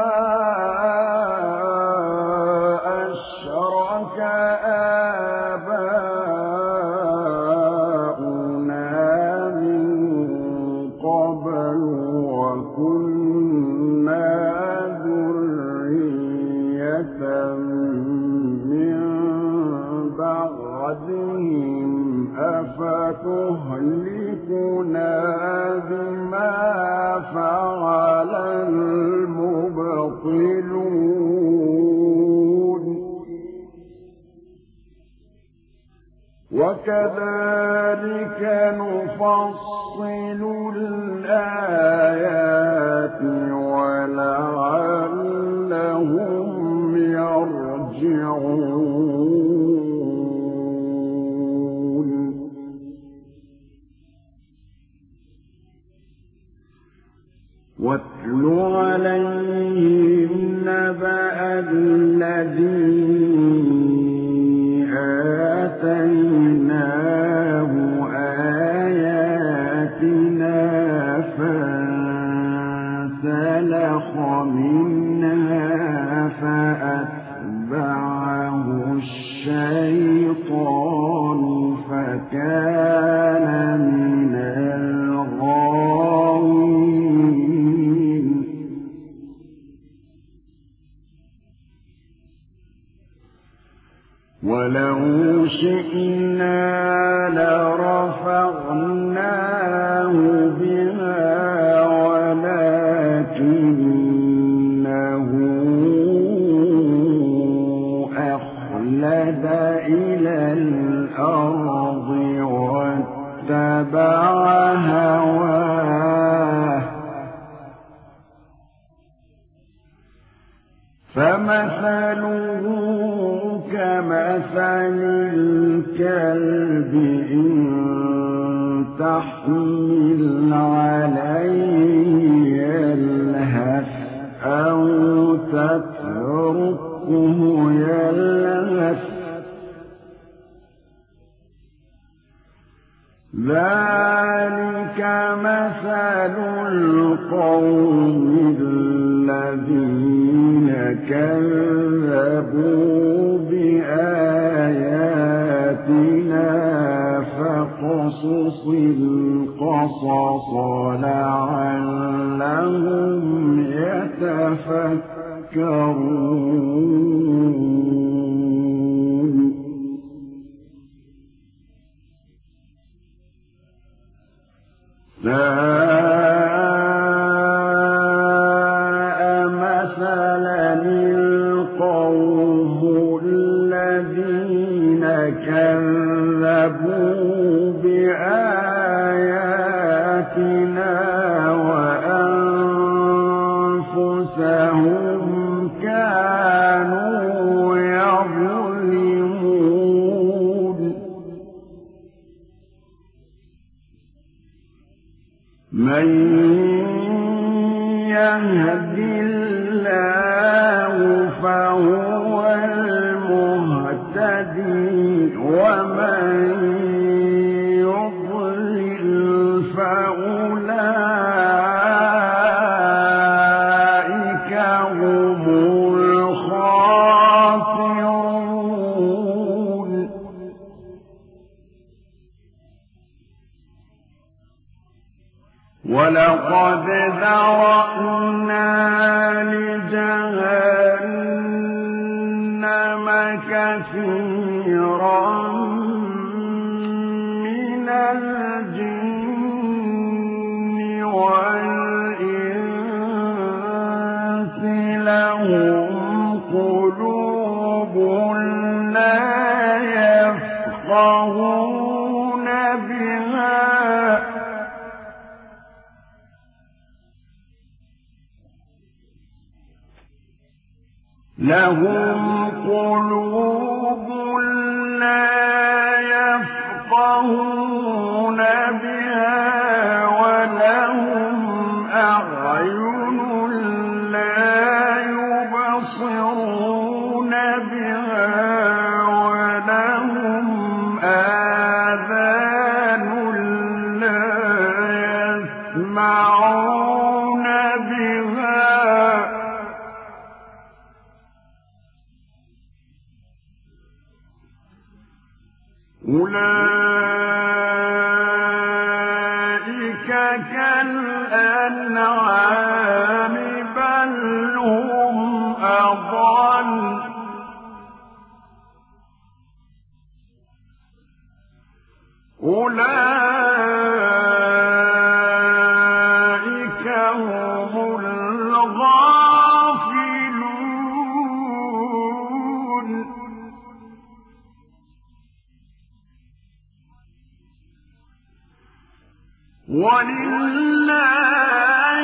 أشرك آباؤنا من قبل وكنا ذرية من بعدهم أفتهلكنا بما فعل المبطلون وكذلك نفصل الآيات ولعلهم يرجعون واتل عليهم نبأ الذي آتيناه آياتنا فانسلخ منها فأتبعه الشيطان فكان من الغاوين ولو شئنا لرفعناه بها ولكنه أخلد إلى الأرض واتبع هواه فمثله كمثل الكلب إن تحمل عليه يلهث أو يتركه يلهث ذلك مثل القوم الذين كذبوا بآياتنا فاقصص القصص لعلهم يتفكرون ساء مثلا القوم الذين كذبوا بآياتنا وأنفسهم كانوا يظلمون من يهد الله فهو المهتدي ومن يضلل فأولئك هم الخاسرون ولقد ذرأنا لجهنم كثيرا من الجن والإنس لهم قلوب لا يفقهون بها لهم قلوب لا يفقهون بها ولهم أعين لا يبصرون بها ولهم آذان لا يسمعون بها أولئك كالأنعام بل هم أضل أولئك هم الغافلون ولله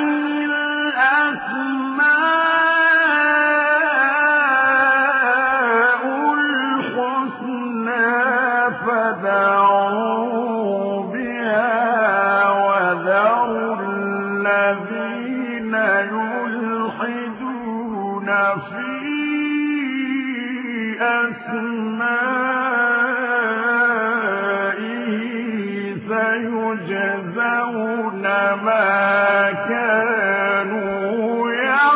الأسماء الحسنى فادعوه بها وذروا الذين يلحدون في أسمائه سيجزون ما كانوا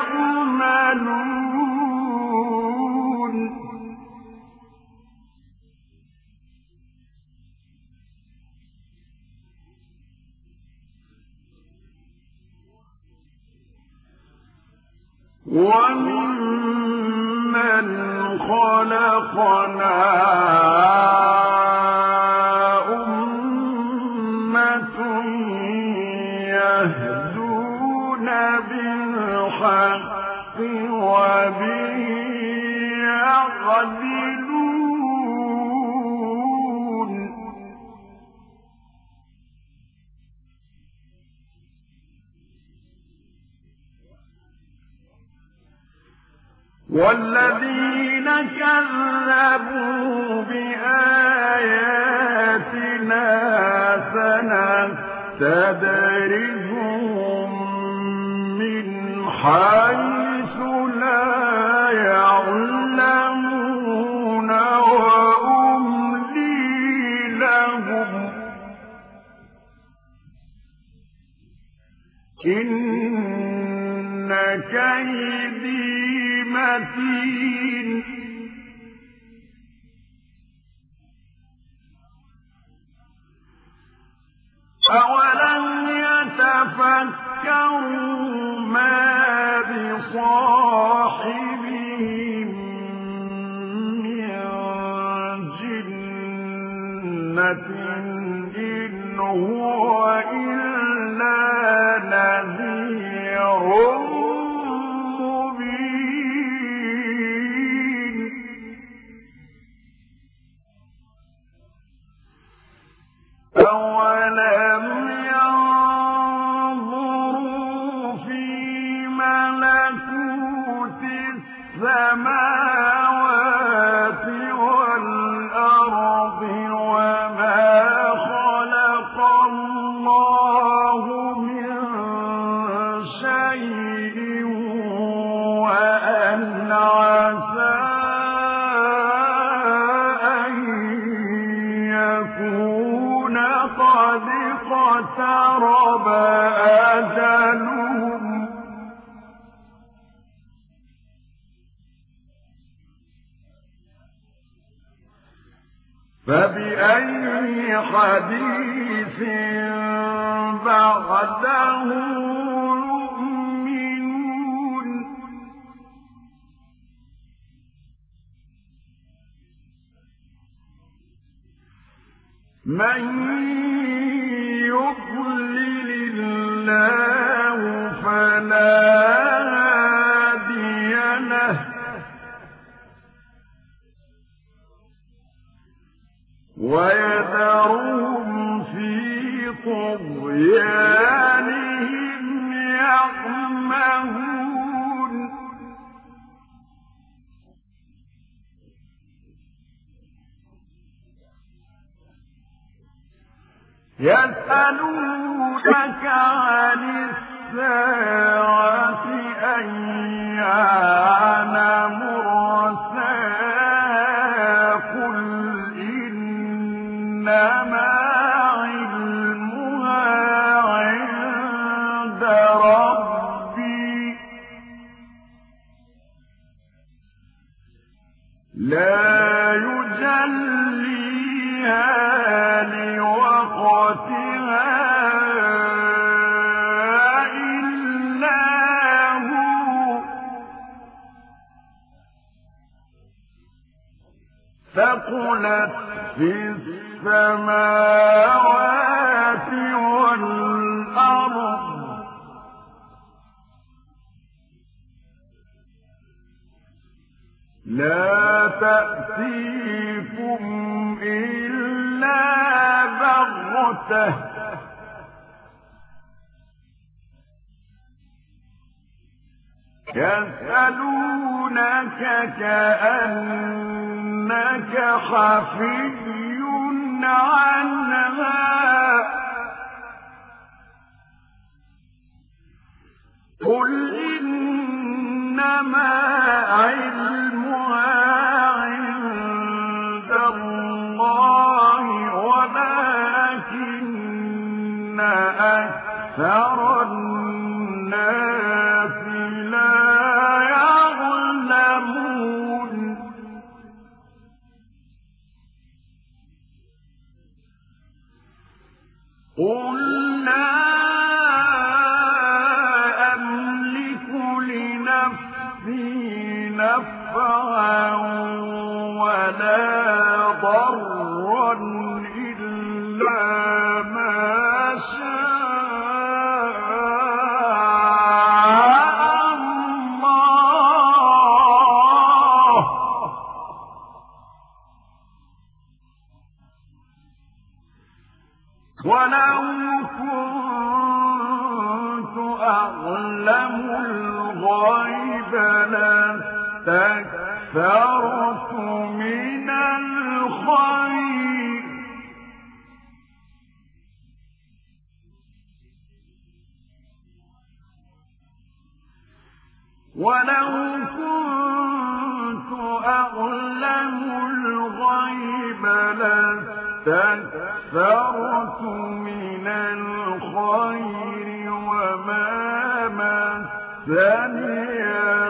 يعملون وممن خلقنا أمة يهدون بالحق وبه يعدلون والذين كذبوا بآياتنا سنستدرجهم من حيث لا يعلمون إن كيدي متين أولم يتفكروا ما بصاحبهم من جنة إن هو إلا نذير مبين أولم ينظروا في ملكوت السماوات والأرض وما خلق الله من شيء وأن عسى أن يكون قد اقترب أجلهم فبأي حديث بعده يؤمنون من يضلل الله فلا هادي له ويذرهم في طغيانهم يعمهون يسألونك عن الساعة أيان مرساها قل إنما علمها عند ربي لا يجليها لوقتها إلا هو ثقلت في السماوات والأرض لا تأتيكم إلا بغتة يسألونك كأنك حفي عنها قل إنما علمها عند الله ولكن أكثر الناس لا يعلمون قل لا أملك لنفسي نفعا ولا ضرا إلا ما شاء الله ولو كنت أعلم الغيب لاستكثرت من الخير ولو كنت أعلم الغيب لاستكثرت من الخير وما مسني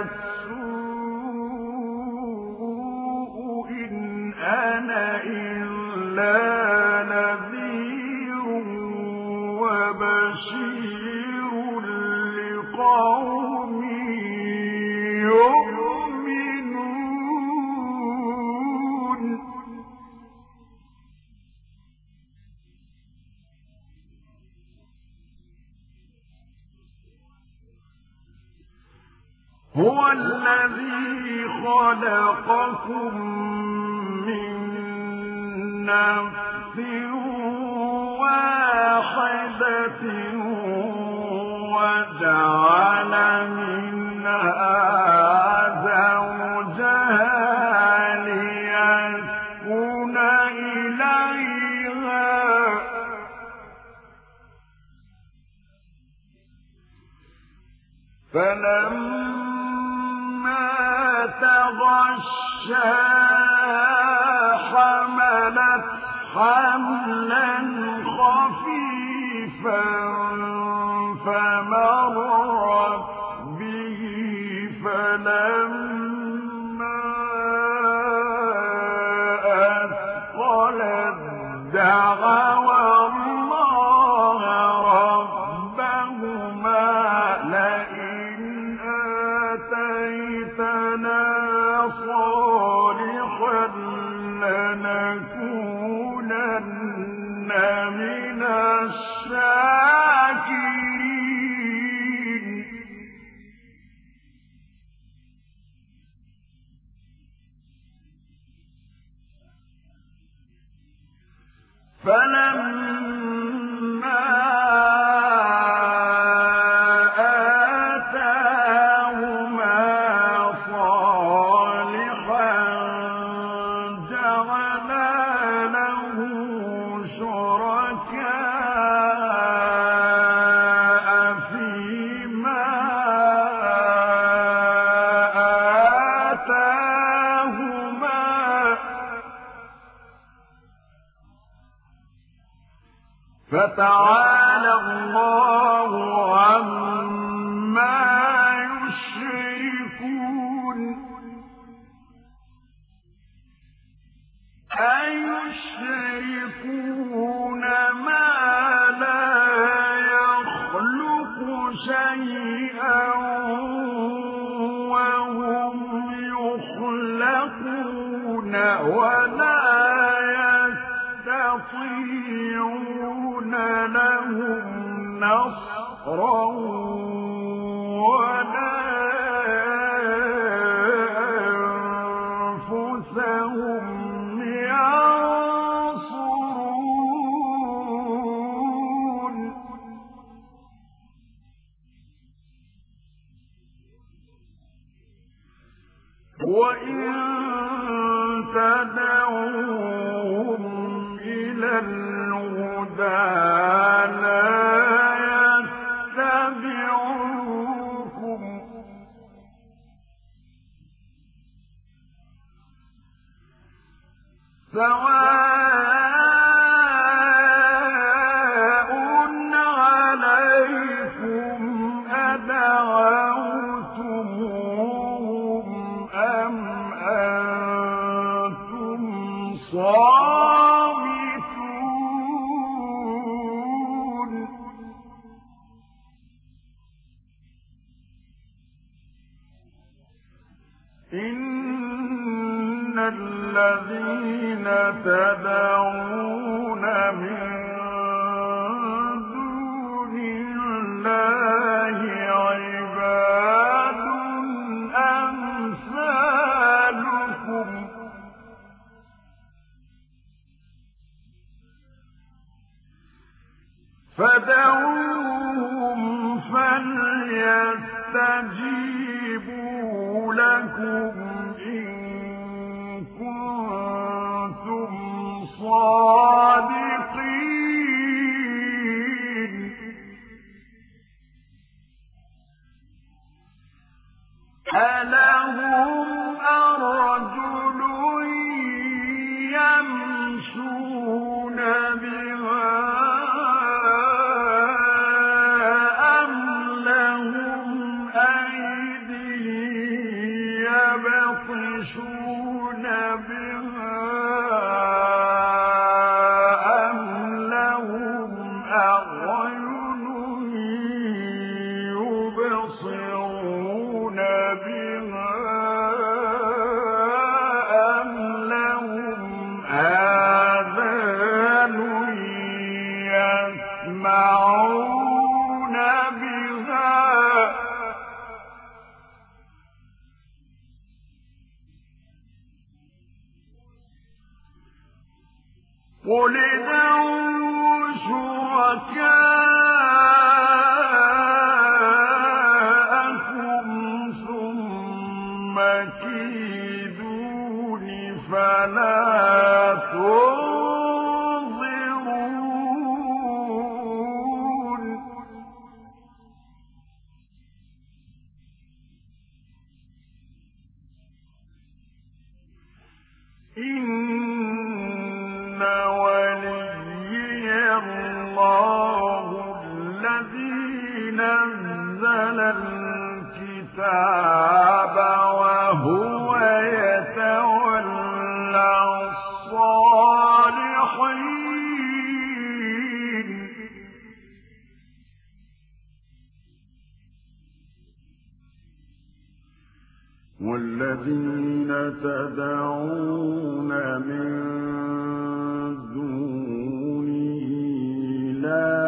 السوء إن أنا إلا نذير وبشير لقوم يؤمنون. هو الذي خلقكم من نفس واحدة وجعل منها زوجها ليسكن إليها فلما تغشاها حملت حملا خفيفا فمرت به فلما أثقلت دعوا الله ربهما لئن آتيتنا صالحا لنكونن من الشاكرين. فلما آتاهما صالحا جعلا له شركاء فيما آتاهما فتعالى الله عما يشركون. أيشركون ما لا يخلق شيئا وهم يخلقون ولا يستطيعون لهم نصرا ولا أنفسهم ينصرون. وإن تدعوهم إلى الهدى لا يتبعوكم سواء عليكم أدعوتموهم أم أنتم صامتون. إن الذين تدعون من دون الله عباد أمثالكم فدعوهم فليستجيبوا لكم إن كنتم صادقين. ألهم أرجل يمشون بها أم لهم أيدي يسمعون بها قل ادعوا شركاءكم ثم كيدون فلا تنظرون إن وليي الله الذي نزل الكتاب وهو يتولى الصالحين والذين تدعون من دونه لا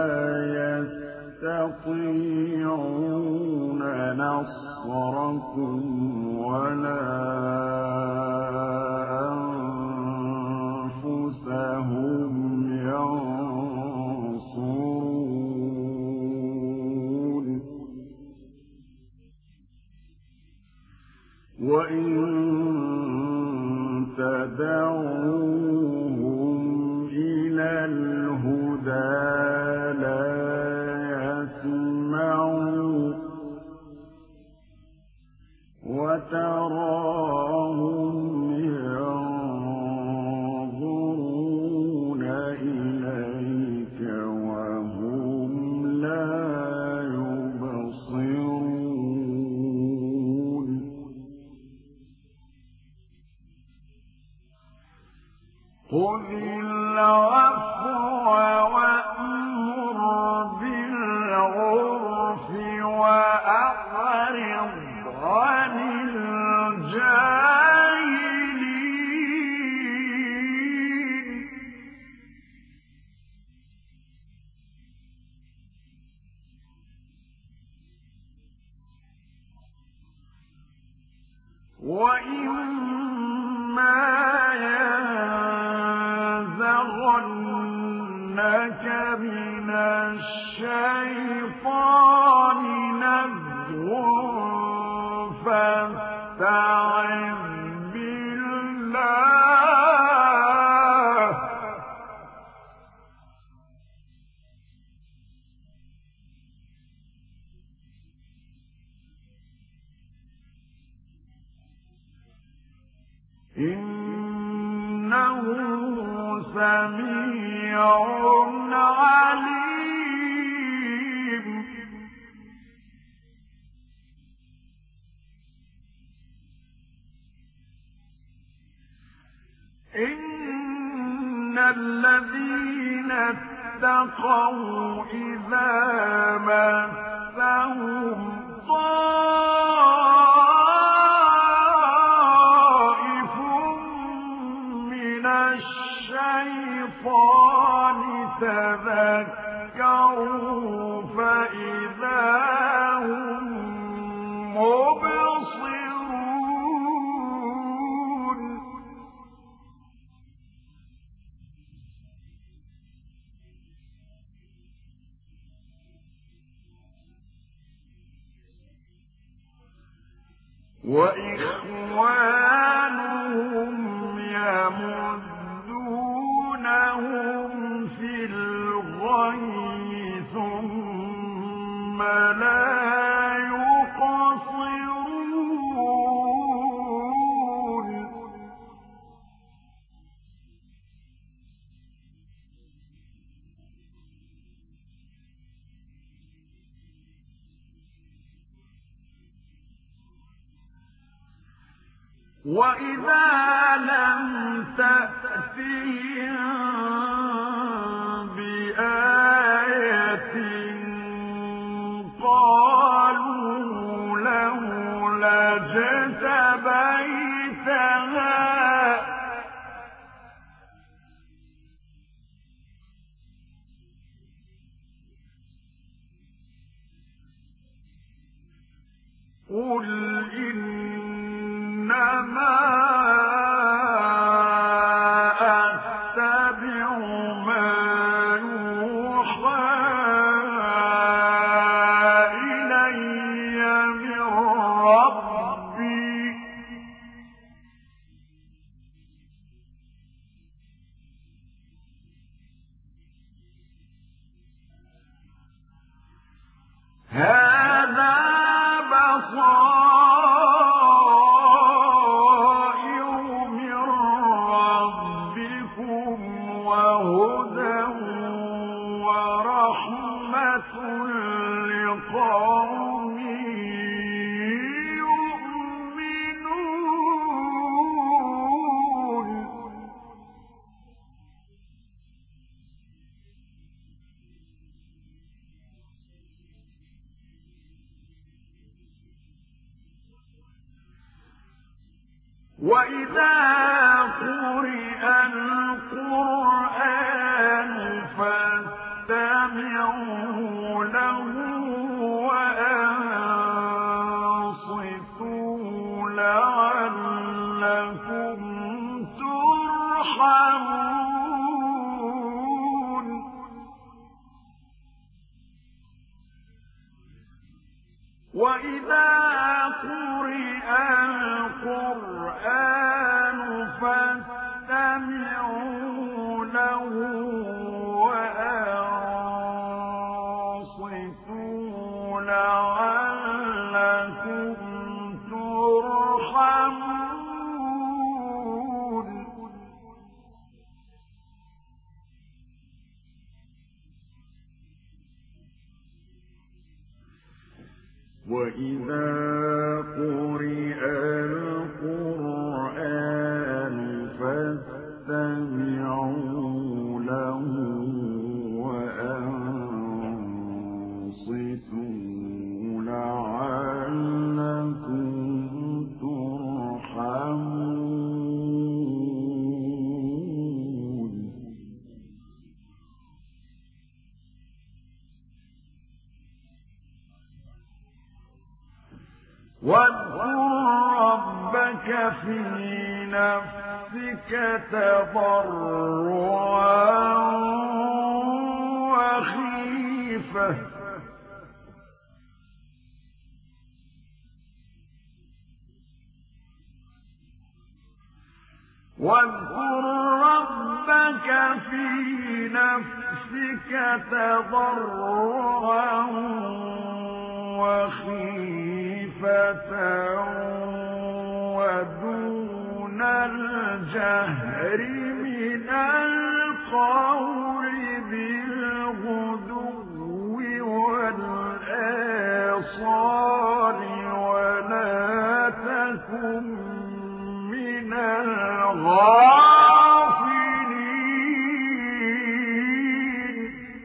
يستطيعون نصركم ولا أنفسهم ينصرون وإن تدعوهم إلى الهدى لا يسمعوا وتراهم ينظرون إليك وهم لا يبصرون خذ العفو وأمر بالعرف وأعرض عن الجاهلين وإما ينزغنك من الشيطان نزغ فاستعذ بالله إنه سميع عليم إن الذين اتقوا إذا مسهم طائف من الشيطان تذكروا فإذا هم مبصرون وإخوانهم يمدونهم في الغي ثم لا يقصرون وإذا لم تأتهم بآية قالوا لولا اجتبيتها قل إنما أتبع ما يوحى إلي من ربي هذا بصائر من ربكم وهدى ورحمة لقوم يؤمنون وإذا قرئ القرآن فاستمعوا له وأنصتوا لعلكم ترحمون وإذا قرئ القرآن فاستمعوا له وأنصتوا لعلكم ترحمون وإذا قرئ القرآن فاستمعوا له وأنصتوا لعلكم ترحمون واذكر ربك في نفسك تضرعا وخيفة واذكر ربك في نفسك تضرعا وخيفة ودون الجهر من القول بالغدو والآصال ولا تكن من الغافلين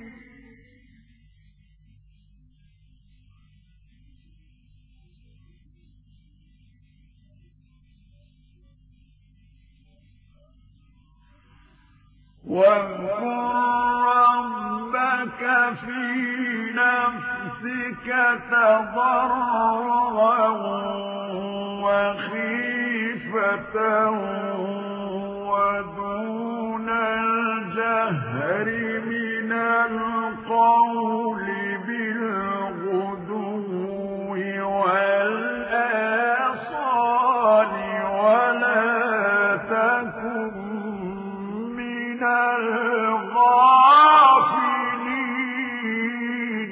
واذكر ربك في نفسك تضرعا وخيفة ودون الجهر من القول بالغدو والآصال ولا تكن من الغافلين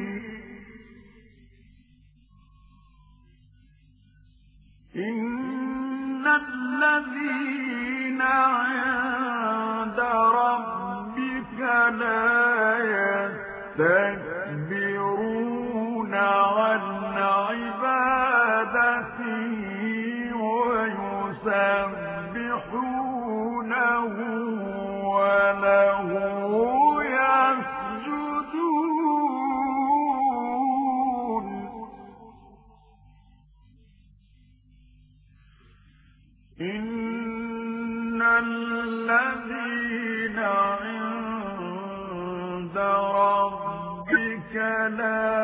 إن الذين عند ربك لا يستكبرون عن عبادته ويسبحونه وله يسجدون إن الذين عند ربك لا